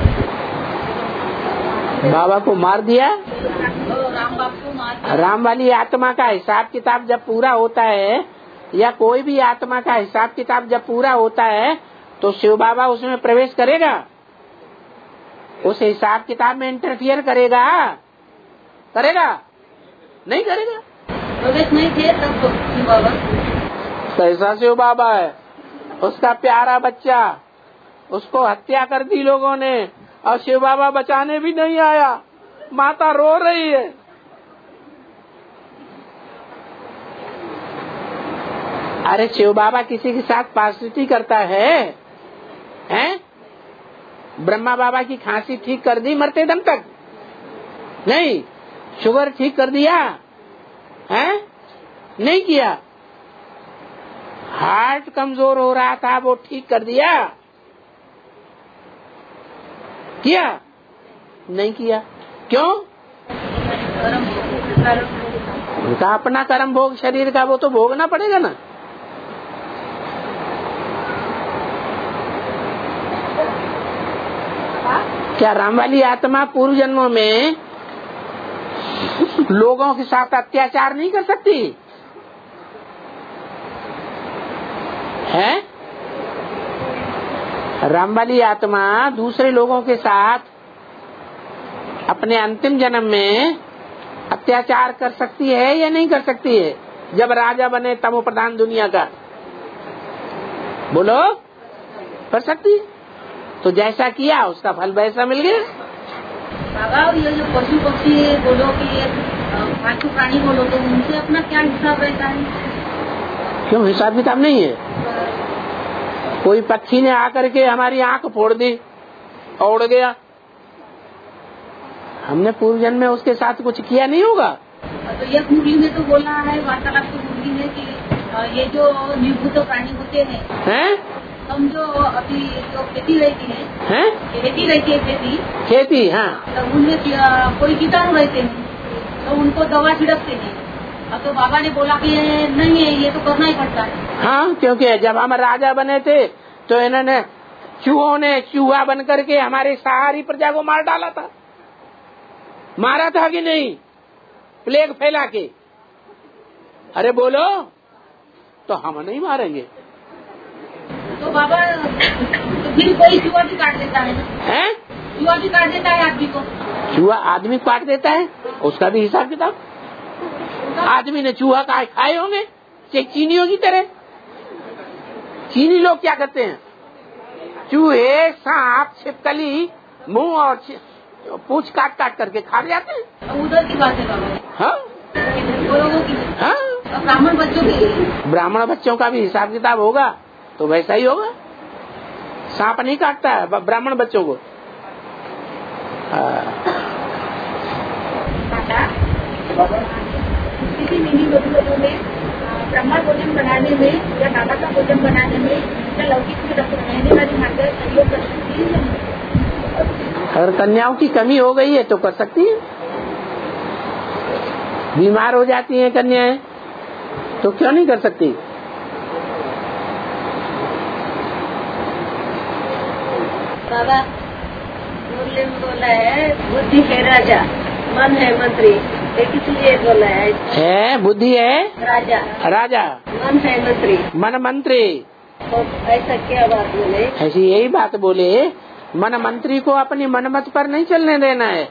बाबा को मार दिया, राम बाप को मार दिया। राम वाली आत्मा का हिसाब किताब जब पूरा होता है, या कोई भी आत्मा का हिसाब किताब जब पूरा होता है, तो शिव बाबा उसमें प्रवेश करेगा? उस हिसाब किताब में इंटरफियर करेगा? करेगा? नहीं करेगा। प्रवेश नहीं थे तब शिव बाबा कैसा शिव बाबा है? उसका प्यारा बच्चा, उसको हत्या कर दी लोगों ने और शिव बाबा बचाने भी नहीं आया। माता रो रही है। अरे शिव बाबा किसी के साथ पार्षदी करता है? हैं? ब्रह्मा बाबा की खांसी ठीक कर दी मरते दम तक? नहीं। शुगर ठीक कर दिया है? नहीं किया। हार्ट कमजोर हो रहा था, वो ठीक कर दिया? किया? नहीं किया। क्यों? उनका अपना कर्म भोग शरीर का, वो तो भोगना पड़ेगा ना। क्या राम वाली आत्मा पूर्व जन्मों में लोगों के साथ अत्याचार नहीं कर सकती है? राम वाली आत्मा दूसरे लोगों के साथ अपने अंतिम जन्म में अत्याचार कर सकती है या नहीं कर सकती है? जब राजा बने तमो प्रधान दुनिया का, बोलो, कर सकती है। तो जैसा किया उसका फल वैसा मिल गया। बाबा ये जो पशु पक्षी बोलो कि पांचों प्राणी बोलो, तो उनसे अपना क्या हिसाब रहता है? क्यों हिसाब किताब नहीं है? कोई पक्षी ने आकर के हमारी आंख फोड़ दी और उड़ गया, हमने पूर्व जन्म में उसके साथ कुछ किया नहीं होगा? तो ये मुरली में तो बोला है, वार्तालाप की मुरली में कि ये जो निर्भूत प्राणी होते हैं, हम जो अभी जो खेती रहती है, खेती रहती है, खेती, हाँ, तो उनमें कोई कीटाणु रहते हैं तो उनको दवा छिड़कते हैं, तो बाबा ने बोला कि नहीं है, ये तो करना ही पड़ता है। हाँ, क्योंकि जब हम राजा बने थे तो इन्होंने चूहों ने चूहा बन करके हमारे सारी प्रजा को मार डाला था। मारा था कि नहीं? प्लेग फैला के। अरे बोलो, तो हम नहीं मारेंगे। तो बाबा तो फिर कोई चूहा भी काट देता है, चूहा भी काट देता है आदमी को। चूहा आदमी काट देता है, उसका भी हिसाब किताब। आदमी ने चूहा खाए होंगे चीनियों की तरह। चीनी लोग क्या करते हैं? चूहे, सांप, छिपकली, मुंह और पूंछ काट काट करके खा जाते हैं। उधर की बात है बाबा। हाँ, लोगों की। हाँ, ब्राह्मण बच्चों की। ब्राह्मण बच्चों का भी हिसाब किताब होगा तो वैसा ही होगा। सांप नहीं काटता है ब्राह्मण बच्चों को। किसी मिनी लोगों में ब्रह्मा भोजन बनाने में या बाबा का भोजन बनाने में या लौकिक में रहने वाली माता सहयोग कर सकती है। अगर कन्याओं की कमी हो गई है तो कर सकती है। बीमार हो जाती हैं कन्याएं तो क्यों नहीं कर सकती? बाबा मुरली में बोला है बुद्धि है राजा, मन है मंत्री, इसलिए बोला है बुद्धि है राजा, राजा मन है मंत्री, मन मंत्री। तो ऐसा क्या बात बोले? ऐसी यही बात बोले, मन मंत्री को अपनी मनमत पर नहीं चलने देना है।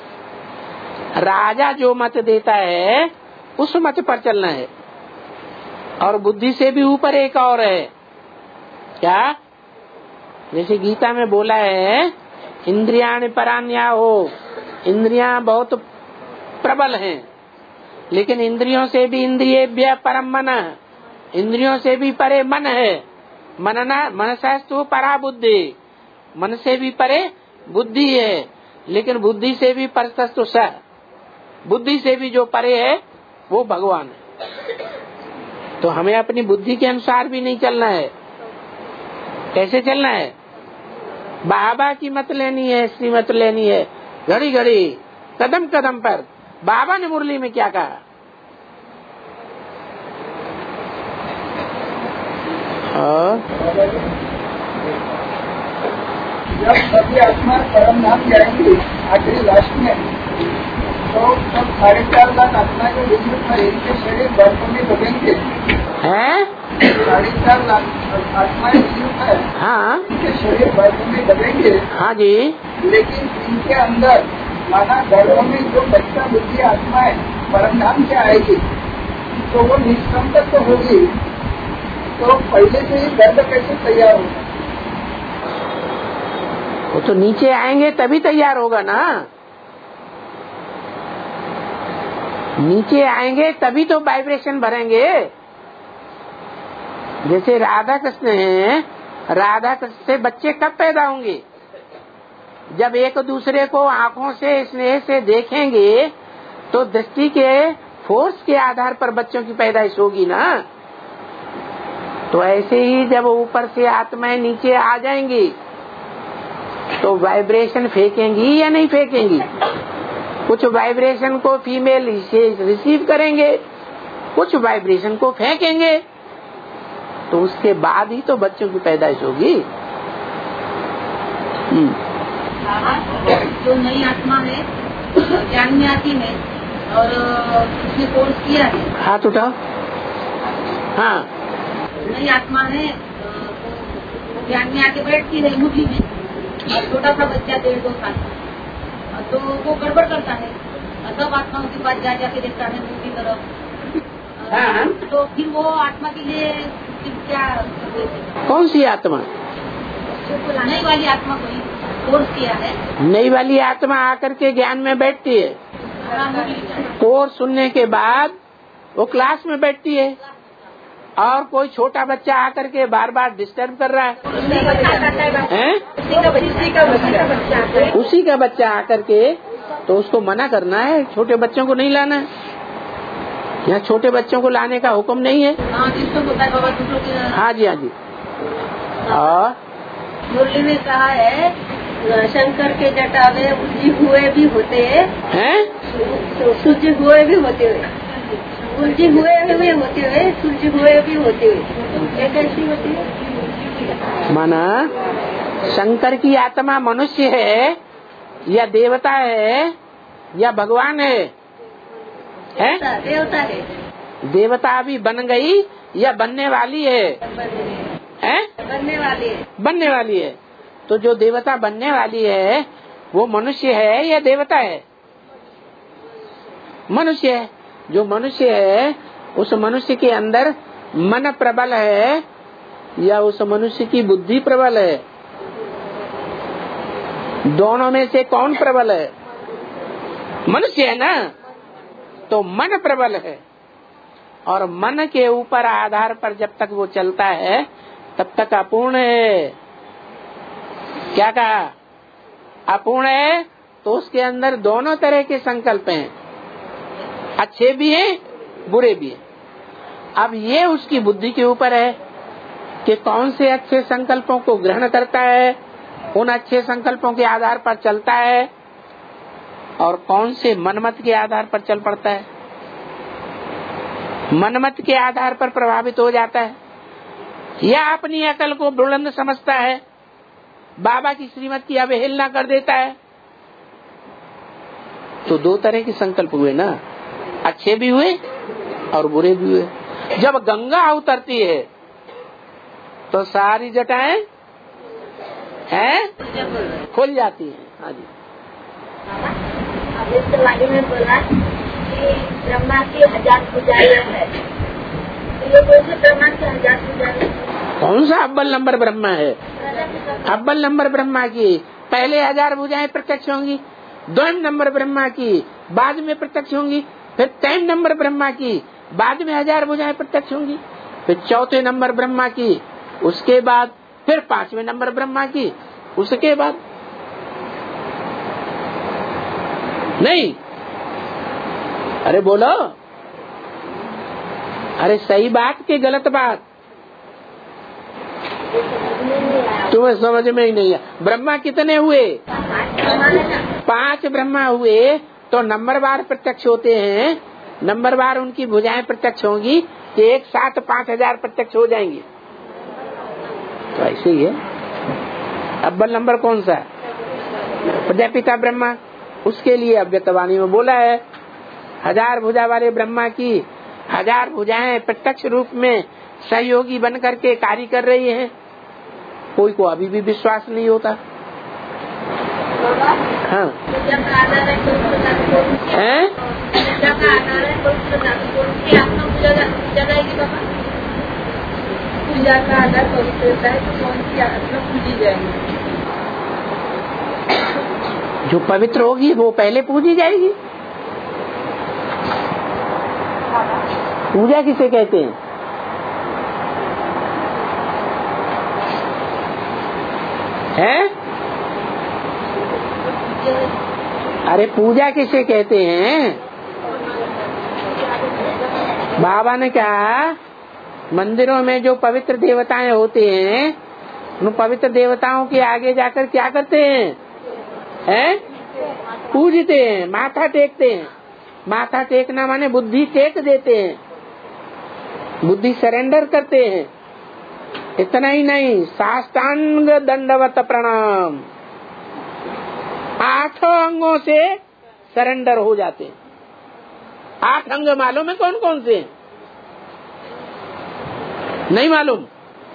राजा जो मत देता है उस मत पर चलना है। और बुद्धि से भी ऊपर एक और है, क्या? जैसे गीता में बोला है, इंद्रियाणि परान्या हो। इंद्रियां बहुत प्रबल हैं, लेकिन इंद्रियों से भी इंद्रियेभ्यः परम मन, इंद्रियों से भी परे मन है। मनसस्तु परा बुद्धि, मन से भी परे बुद्धि है, लेकिन बुद्धि से भी परस्तस्तु स, बुद्धि से भी जो परे है वो भगवान है। तो हमें अपनी बुद्धि के अनुसार भी नहीं चलना है। कैसे चलना है? बाबा की मत लेनी है, इसकी मत लेनी है। घड़ी घड़ी कदम कदम पर बाबा ने मुरली में क्या कहा? जब सभी आत्मा परम नाम जाएंगे आखिरी लास्ट में, तो सब 4.5 लाख आत्मा के विद्युत में इनके शरीर बर्फ में दबेंगे। 4.5 लाख आत्माएं विद्युत है। हाँ, इनके शरीर बर्फ में दबेंगे। हाँ जी। लेकिन इनके अंदर माना गर्भ में जो बच्चा बुद्धि आत्मा है परम नाम से आएगी, तो वो निष्कम तक तो होगी। तो पहले से ही गर्भ कैसे तैयार होगा? वो तो नीचे आएंगे तभी तैयार होगा ना। नीचे आएंगे तभी तो वाइब्रेशन भरेंगे। जैसे राधा कृष्ण हैं, राधा कृष्ण से बच्चे कब पैदा होंगे? जब एक दूसरे को आंखों से स्नेह से देखेंगे तो दृष्टि के फोर्स के आधार पर बच्चों की पैदाइश होगी ना। तो ऐसे ही जब ऊपर से आत्माएं नीचे आ जाएंगी तो वाइब्रेशन फेंकेंगी या नहीं फेंकेंगी? कुछ वाइब्रेशन को फीमेल रिसीव करेंगे, कुछ वाइब्रेशन को फेंकेंगे, तो उसके बाद ही तो बच्चों की पैदाइश होगी। जो नई आत्मा है ज्ञान में आती है और उसने कोर्स किया है। हाथ उठाओ। हाँ, नई आत्मा है ज्ञान में आके बैठती है मुट्ठी में, और छोटा सा बच्चा 1.5-2 साल का, तो वो गड़बड़ करता है। सब आत्माओं के पास जा जाके देखता है दूसरी तरफ। तो फिर वो आत्मा के लिए क्या? कौन सी आत्मा? नई वाली आत्मा कोई कोर्स किया है। नई वाली आत्मा आकर के ज्ञान में बैठती है। कोर्स सुनने के बाद वो क्लास में बैठती है, और कोई छोटा बच्चा आकर के बार बार डिस्टर्ब कर रहा है, उसी का बच्चा आकर के, तो उसको मना करना है। छोटे बच्चों को नहीं लाना है, यहाँ छोटे बच्चों को लाने का हुक्म नहीं है। हाँ जी, हाँ जी। और मुरली में कहा है शंकर के जटा में बुद्धि हुए भी होते हैं, सूझे हुए भी होते हैं। सुलझे हुए होते हुए, सुलझे हुए भी होते हुए, ये कैसी होती है? माना शंकर की आत्मा मनुष्य है या देवता है या भगवान है? देवता है। देवता अभी बन गई या बनने वाली है? बनने वाली है। बनने वाली है। तो जो देवता बनने वाली है वो मनुष्य है या देवता है? मनुष्य है। जो मनुष्य है उस मनुष्य के अंदर मन प्रबल है या उस मनुष्य की बुद्धि प्रबल है? दोनों में से कौन प्रबल है? मनुष्य है ना। तो मन प्रबल है और मन के ऊपर आधार पर जब तक वो चलता है तब तक अपूर्ण है। क्या कहा? अपूर्ण है। तो उसके अंदर दोनों तरह के संकल्प हैं, अच्छे भी हैं बुरे भी हैं। अब ये उसकी बुद्धि के ऊपर है कि कौन से अच्छे संकल्पों को ग्रहण करता है, उन अच्छे संकल्पों के आधार पर चलता है, और कौन से मनमत के आधार पर चल पड़ता है। मनमत के आधार पर प्रभावित हो जाता है या अपनी अकल को बुलंद समझता है, बाबा की श्रीमत की अवहेलना कर देता है। तो दो तरह के संकल्प हुए ना, अच्छे भी हुए और बुरे भी हुए। जब गंगा उतरती है तो सारी जटाएं खुल जाती हैं। हाँ जी। अब इस वाली में बोला कि ब्रह्मा की 1000 पूजाएं है, तो ये कौन से ब्रह्मा की 1000 पूजाएं? कौन सा अव्वल नंबर ब्रह्मा है? अव्वल नंबर ब्रह्मा की पहले 1000 भुजाएं प्रत्यक्ष होंगी, 2 नंबर ब्रह्मा की बाद में प्रत्यक्ष होंगी, फिर 3 नंबर ब्रह्मा की बाद में 1000 भुजाएं प्रत्यक्ष होंगी, फिर 4थे नंबर ब्रह्मा की, उसके बाद फिर 5वें नंबर ब्रह्मा की, उसके बाद नहीं। अरे बोलो, अरे सही बात की गलत बात? तुम्हें समझ में ही नहीं है। ब्रह्मा कितने हुए? 5 ब्रह्मा हुए। तो नंबरवार प्रत्यक्ष होते हैं, नंबरवार उनकी भुजाएं प्रत्यक्ष होंगी कि एक साथ 5000 प्रत्यक्ष हो जाएंगे। तो ऐसे ही है। अव्वल नंबर कौन सा? प्रजापिता ब्रह्मा। उसके लिए अव्यक्तवाणी में बोला है 1000 भुजा वाले ब्रह्मा की 1000 भुजाएं प्रत्यक्ष रूप में सहयोगी बन करके कार्य कर रही हैं। कोई को अभी भी विश्वास नहीं होता। हाँ है? पूजा का आधार पवित्रता है, तो कौन सी आत्मा पूजी जाएगी? जो पवित्र होगी वो पहले पूजी जाएगी। पूजा किसे कहते हैं? हैं? अरे पूजा किसे कहते हैं? बाबा ने कहा मंदिरों में जो पवित्र देवताएं होते हैं उन पवित्र देवताओं के आगे जाकर क्या करते हैं? पूजते हैं, माथा टेकते हैं। माथा टेकना माने बुद्धि टेक देते हैं, बुद्धि सरेंडर करते हैं। इतना ही नहीं, साष्टांग दंडवत प्रणाम, 8 अंगों से सरेंडर हो जाते हैं। 8 अंग मालूम है कौन कौन से? नहीं मालूम?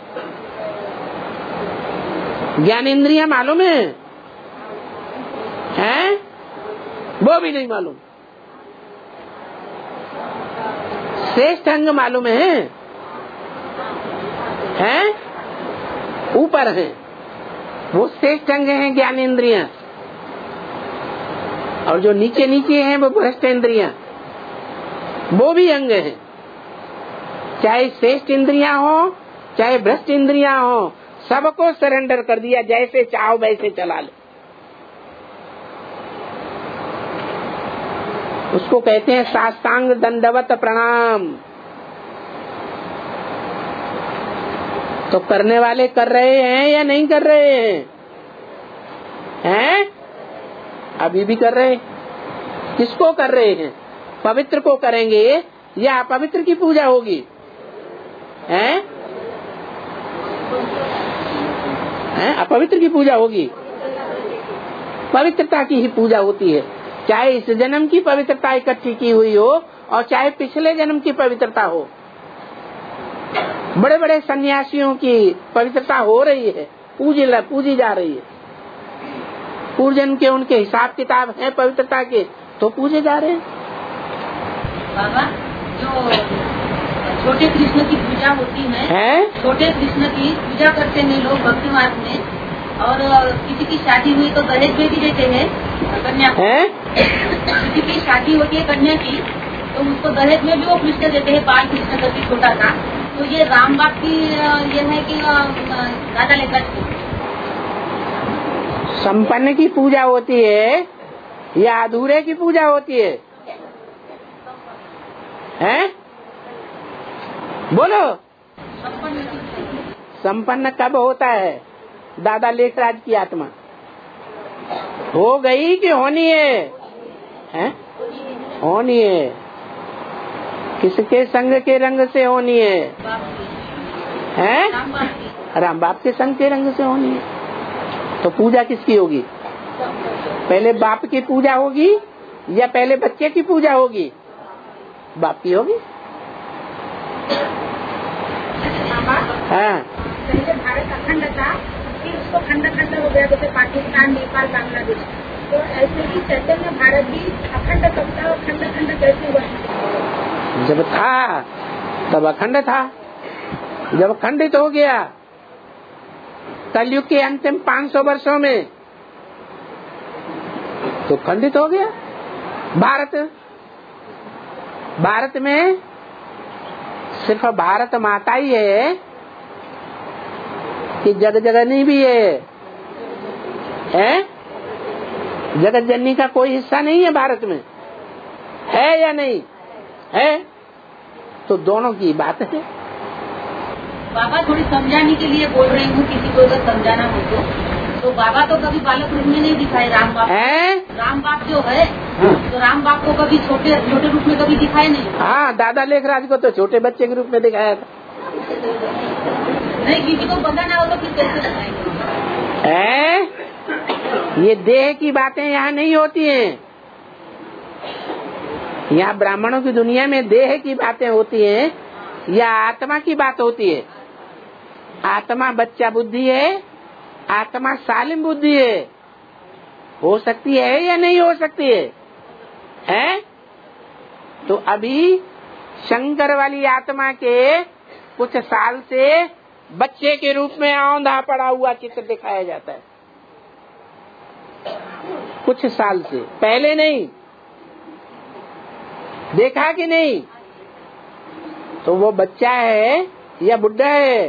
ज्ञानेंद्रियां मालूम है? हैं? वो भी नहीं मालूम। श्रेष्ठ अंग मालूम है? हैं? ऊपर हैं, वो श्रेष्ठ अंग हैं ज्ञानेंद्रियां, और जो नीचे नीचे हैं वो भ्रष्ट इंद्रियां, वो भी अंग हैं। चाहे श्रेष्ठ इंद्रियां हो चाहे भ्रष्ट इंद्रियां हो, सबको सरेंडर कर दिया, जैसे चाहो वैसे चला लो। उसको कहते हैं साष्टांग दंडवत प्रणाम। तो करने वाले कर रहे हैं या नहीं कर रहे हैं? हैं? अभी भी कर रहे हैं। किसको कर रहे हैं? पवित्र को करेंगे या अपवित्र की पूजा होगी? हैं? अपवित्र की पूजा होगी? पवित्रता की ही पूजा होती है, चाहे इस जन्म की पवित्रता इकट्ठी की हुई हो और चाहे पिछले जन्म की पवित्रता हो। बड़े बड़े सन्यासियों की पवित्रता हो रही है, पूजी जा रही है। पूर्वजन्म के उनके हिसाब किताब हैं पवित्रता के, तो पूजे जा रहे हैं। बाबा, जो छोटे कृष्ण की पूजा होती है, छोटे कृष्ण की पूजा करते हैं लोग भक्तिवाद में, और किसी की शादी हुई तो दहेज में भी देते हैं कन्या को। किसी की शादी होती है कन्या की तो उसको दहेज में भी वो कृष्ण देते हैं, बाल कृष्ण करके छोटा था। तो ये राम बाप की ये है कि दादा लेकर संपन्न की पूजा होती है या अधूरे की पूजा होती है? हैं? बोलो। संपन्न कब होता है? दादा लेखराज की आत्मा हो गई कि होनी है? हैं? होनी है। किसके संग के रंग से होनी है? हैं? राम बाप के संग के रंग से होनी है। तो पूजा किसकी होगी? पहले बाप की पूजा होगी या पहले बच्चे की पूजा होगी? बाप की होगी। हाँ। पहले भारत अखंड था, फिर उसको खंड खंड हो गया, जैसे पाकिस्तान, नेपाल, बांग्लादेश। तो ऐसे ही चैतन्य भारत भी अखंड कब था और खंड खंड कैसे हुआ? जब था तब अखंड था, जब खंडित हो गया कलयुग के अंतिम 500 वर्षों में तो खंडित हो गया। भारत में सिर्फ भारत माता ही है कि जगत जननी भी है? जगत जननी का कोई हिस्सा नहीं है भारत में, है या नहीं है? तो दोनों की बात है। बाबा थोड़ी समझाने के लिए बोल रही हूँ, किसी को अगर समझाना हो तो बाबा तो कभी बालक रूप में नहीं दिखाए राम बाप। राम बाप जो है तो राम बाप को कभी छोटे रूप में कभी दिखाए नहीं। हाँ, दादा लेखराज को तो छोटे बच्चे के रूप में दिखाया था। नहीं, किसी को पता ना हो तो फिर कैसे दिखाएंगे? ये देह की बातें यहाँ नहीं होती हैं। यहाँ ब्राह्मणों की दुनिया में देह की बातें होती हैं या आत्मा की बात होती है। आत्मा बच्चा बुद्धि है, आत्मा सालिम बुद्धि है। हो सकती है या नहीं हो सकती है? तो अभी शंकर वाली आत्मा के कुछ साल से बच्चे के रूप में औंधा पड़ा हुआ चित्र दिखाया जाता है। कुछ साल से पहले नहीं देखा कि नहीं? तो वो बच्चा है या बुढ़ा है?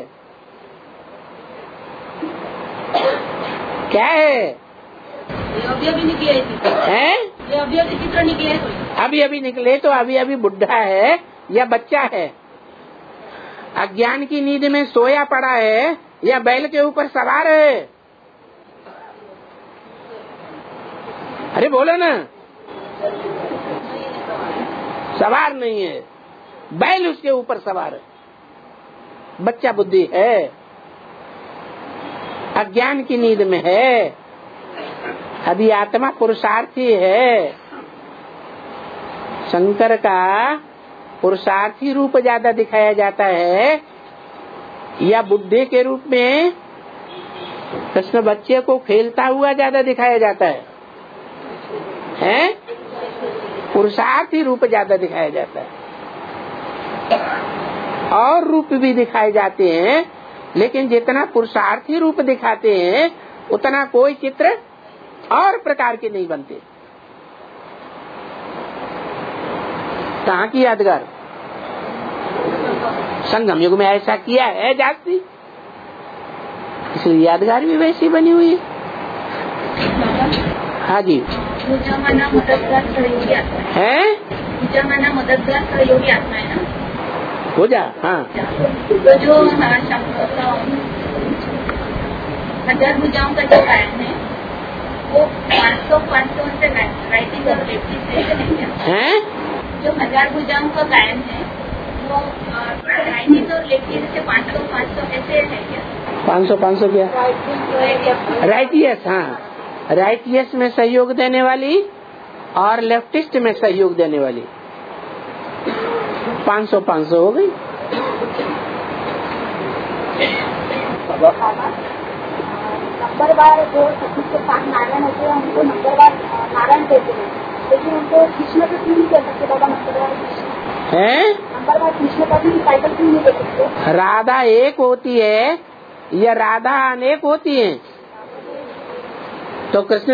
क्या है? अभी निकले हैं? अभी चित्र निकले, अभी निकले तो अभी बुढ़ा है या बच्चा है? अज्ञान की नींद में सोया पड़ा है या बैल के ऊपर सवार है? अरे बोलो ना। सवार नहीं है, बैल उसके ऊपर सवार है। बच्चा बुद्धि है, अज्ञान की नींद में है। अभी आत्मा पुरुषार्थी है। शंकर का पुरुषार्थी रूप ज्यादा दिखाया जाता है या बुद्धि के रूप में कृष्ण बच्चे को खेलता हुआ ज्यादा दिखाया जाता है? पुरुषार्थी रूप ज्यादा दिखाया जाता है। और रूप भी दिखाए जाते हैं, लेकिन जितना पुरुषार्थी रूप दिखाते हैं उतना कोई चित्र और प्रकार के नहीं बनते। कहाँ की यादगार? संगम युग में ऐसा किया है जाति, इसलिए यादगार भी वैसी बनी हुई है। हाँ जी। पूजा माना मददगार सहयोगी आत्मा है। पूजा माना मददगार सहयोगी आत्मा है ना? पूजा, हाँ। तो जो 1000 भुजाओं का जो गायन है वो 500 से राइटिंग और लेखनी से है। जो 1000 भुजाओं का गायन है वो राइटिस और लेखनी से 500 ऐसे है क्या? 500 क्या? राइटियस, हाँ, राइटियस में सहयोग देने वाली और लेफ्टिस्ट में सहयोग देने वाली 500 हो गई। नंबरवार जो 25 नारायण होते हैं उनको नंबरवार नारायण कहते हैं, लेकिन उनको कृष्ण तो क्यों नहीं कह सकते बाबा? नंबरवार कृष्ण का भी टाइटल क्यों नहीं कह सकते? राधा एक होती है या राधा अनेक होती है? तो कृष्ण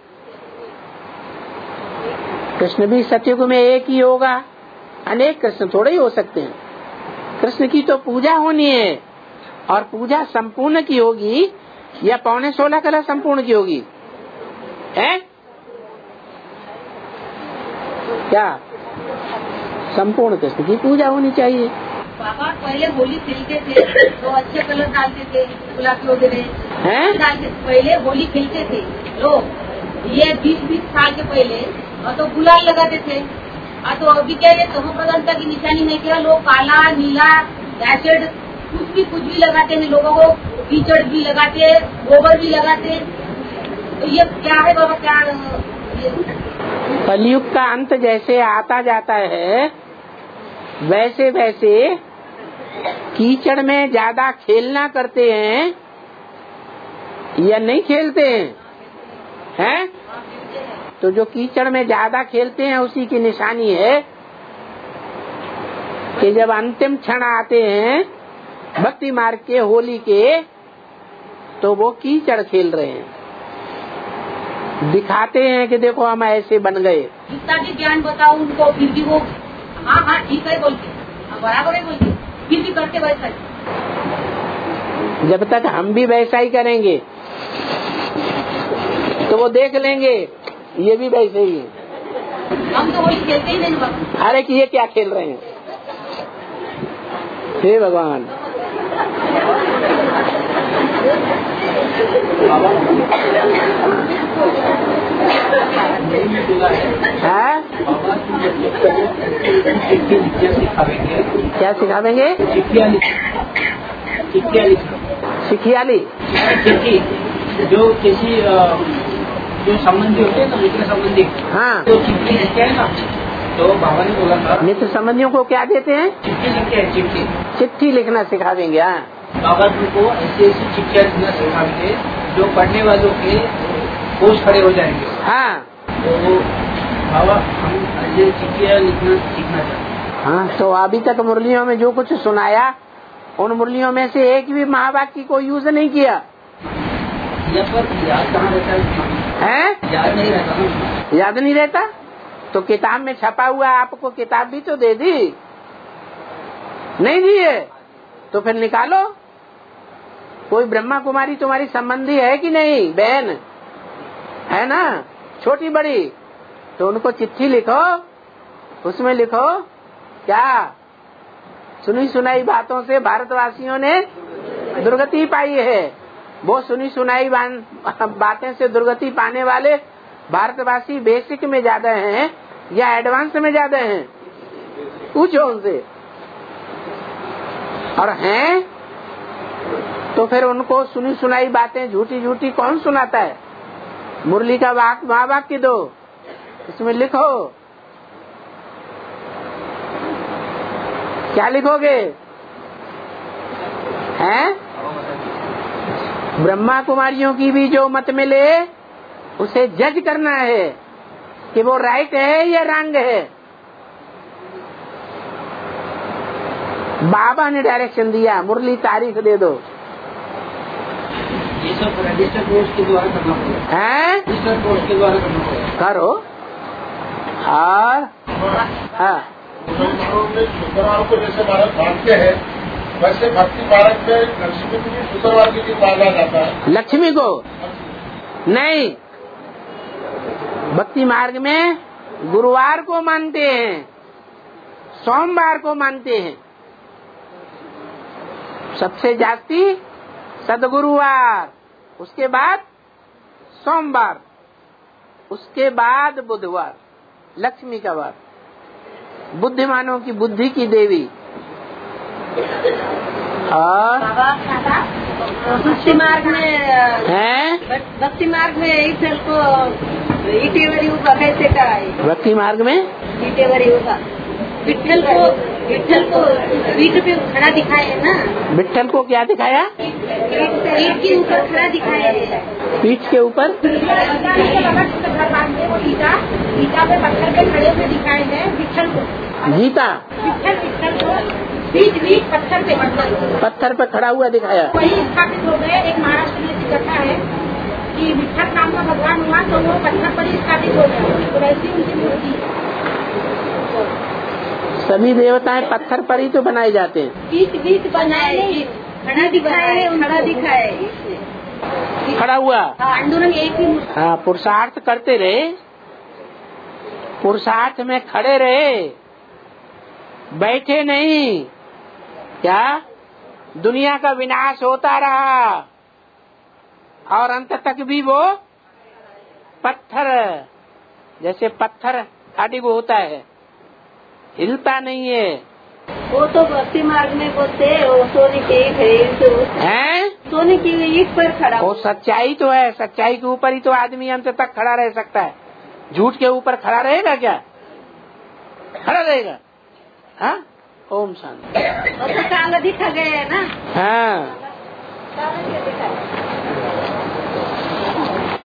भी सतयुग में एक ही होगा, अनेक कृष्ण थोड़े ही हो सकते हैं। कृष्ण की तो पूजा होनी है, और पूजा संपूर्ण की होगी या 16.25 कला संपूर्ण की होगी? है क्या? संपूर्ण कृष्ण की पूजा होनी चाहिए। बाबा पहले होली खेलते थे तो अच्छे कलर डालते थे, गुलाबी वगैरह डालते। पहले होली खेलते थे लोग, ये 20 साल के पहले, और तो गुलाल लगाते थे। और तो अभी क्या है, तमो प्रधानता की निशानी है क्या? लोग काला, नीला, एसिड कुछ भी लगाते हैं, लोगों को कीचड़ भी लगाते, गोबर भी लगाते। तो ये क्या है बाबा? क्या कलयुग का अंत जैसे आता जाता है वैसे वैसे कीचड़ में ज्यादा खेलना करते हैं या नहीं खेलते हैं? तो जो कीचड़ में ज्यादा खेलते हैं उसी की निशानी है कि जब अंतिम क्षण आते हैं भक्ति मार्ग के, होली के, तो वो कीचड़ खेल रहे हैं, दिखाते हैं कि देखो हम ऐसे बन गए। जितना भी ज्ञान बताओ उनको, फिर भी वो हाँ ठीक है बोलते, बराबर है बोलते, फिर भी करते वैसा ही। जब तक हम भी वैसा ही करेंगे तो वो देख लेंगे ये भी वैसे ही है। हम तो होली खेलते ही नहीं बाबा। अरे कि ये क्या खेल रहे हैं? हे भगवान, क्या सिखावेंगे? सिखियाली जो किसी जो संबंधी होते हैं ना, मित्र संबंधी, हाँ, तो चिट्ठी लिखते हैं ना, तो बाबा ने बोला था मित्र संबंधियों को क्या देते हैं? चिट्ठी लिखते हैं, चिट्ठी लिखना सिखावेंगे। हाँ, बाबा को ऐसी चिट्ठियाँ लिखना सिखाएंगे जो पढ़ने वालों के होश खड़े हो जाएंगे। हाँ, तो बाबा हम ऐसे चिट्ठियाँ लिखना सीखना चाहते हैं। हाँ, तो अभी तक मुरलियों में जो कुछ सुनाया उन मुरलियों में से एक भी महावाक्य को यूज नहीं किया पर याद कहाँ रहता है? याद नहीं रहता। याद नहीं रहता तो किताब में छपा हुआ आपको किताब भी तो दे दी, नहीं दी है तो फिर निकालो। कोई ब्रह्मा कुमारी तुम्हारी संबंधी है कि नहीं? बहन है ना, छोटी बड़ी, तो उनको चिट्ठी लिखो, उसमें लिखो क्या सुनी सुनाई बातों से भारतवासियों ने दुर्गति पाई है। वो सुनी सुनाई बातें से दुर्गति पाने वाले भारतवासी बेसिक में ज्यादा हैं या एडवांस में ज्यादा हैं? पूछो उनसे। और हैं तो फिर उनको सुनी सुनाई बातें झूठी झूठी कौन सुनाता है? मुरली का महावाक्य दो, इसमें लिखो। क्या लिखोगे? हैं? ब्रह्मा कुमारियों की भी जो मत मिले उसे जज करना है कि वो राइट है या रॉन्ग है। बाबा ने डायरेक्शन दिया, मुरली तारीख दे दो। ये सब रजिस्टर कोर्स के द्वारा करना पड़ेगा। हैं? रजिस्टर कोर्स के द्वारा करना पड़ेगा। करो। और हाँ, शुक्रवार को जैसे भारत बांटते हैं वैसे भक्ति मार्ग में लक्ष्मी को भी शुक्रवार के दिन माना जाता है। लक्ष्मी को नहीं, भक्ति मार्ग में गुरुवार को मानते हैं, सोमवार को मानते हैं, सबसे जास्ती सदगुरुवार, उसके बाद सोमवार, उसके बाद बुधवार, लक्ष्मी का वार। बुद्धिमानों की बुद्धि की देवी। और भक्ति मार्ग में हैं भक्ति मार्ग में ईश्वर को ईटेवरी उगा कैसे कराए? भक्ति मार्ग में ईटेवरी उगा विठल को पीठ पे खड़ा दिखाए है ना। विठल को क्या दिखाया? पीठ के ऊपर खड़ा दिखाया है। पीठ के ऊपर गीता पे पत्थर पे खड़े हुए दिखाए हैं विठल को। गीता विठल को बीच पत्थर पे खड़ा हुआ दिखाया। वही स्थापित हो गए। एक महाराष्ट्र में ऐसी कथा है कि विठल नाम का भगवान हुआ तो वो पत्थर पर ही स्थापित हो गया। तो वैसी उनकी मूर्ति है। सभी देवताएं पत्थर पर ही तो बनाए जाते हैं। बीच बनाए खड़ा दिखाए खड़ा हुआ। आंदोलन एक ही। हाँ, पुरुषार्थ करते रहे, पुरुषार्थ में खड़े रहे, बैठे नहीं। क्या दुनिया का विनाश होता रहा और अंत तक भी वो पत्थर, जैसे पत्थर अडिग होता है, हिलता नहीं है। वो तो भक्ति मार्ग में बोलते वो सोने की ईट है, सोने की ईट पर खड़ा। वो सच्चाई तो है, सच्चाई के ऊपर ही तो आदमी अंत तक खड़ा रह सकता है। झूठ के ऊपर खड़ा रहेगा क्या? खड़ा रहेगा? हाँ, ओम शांति। तो कांग दिखा गए ना। हाँ,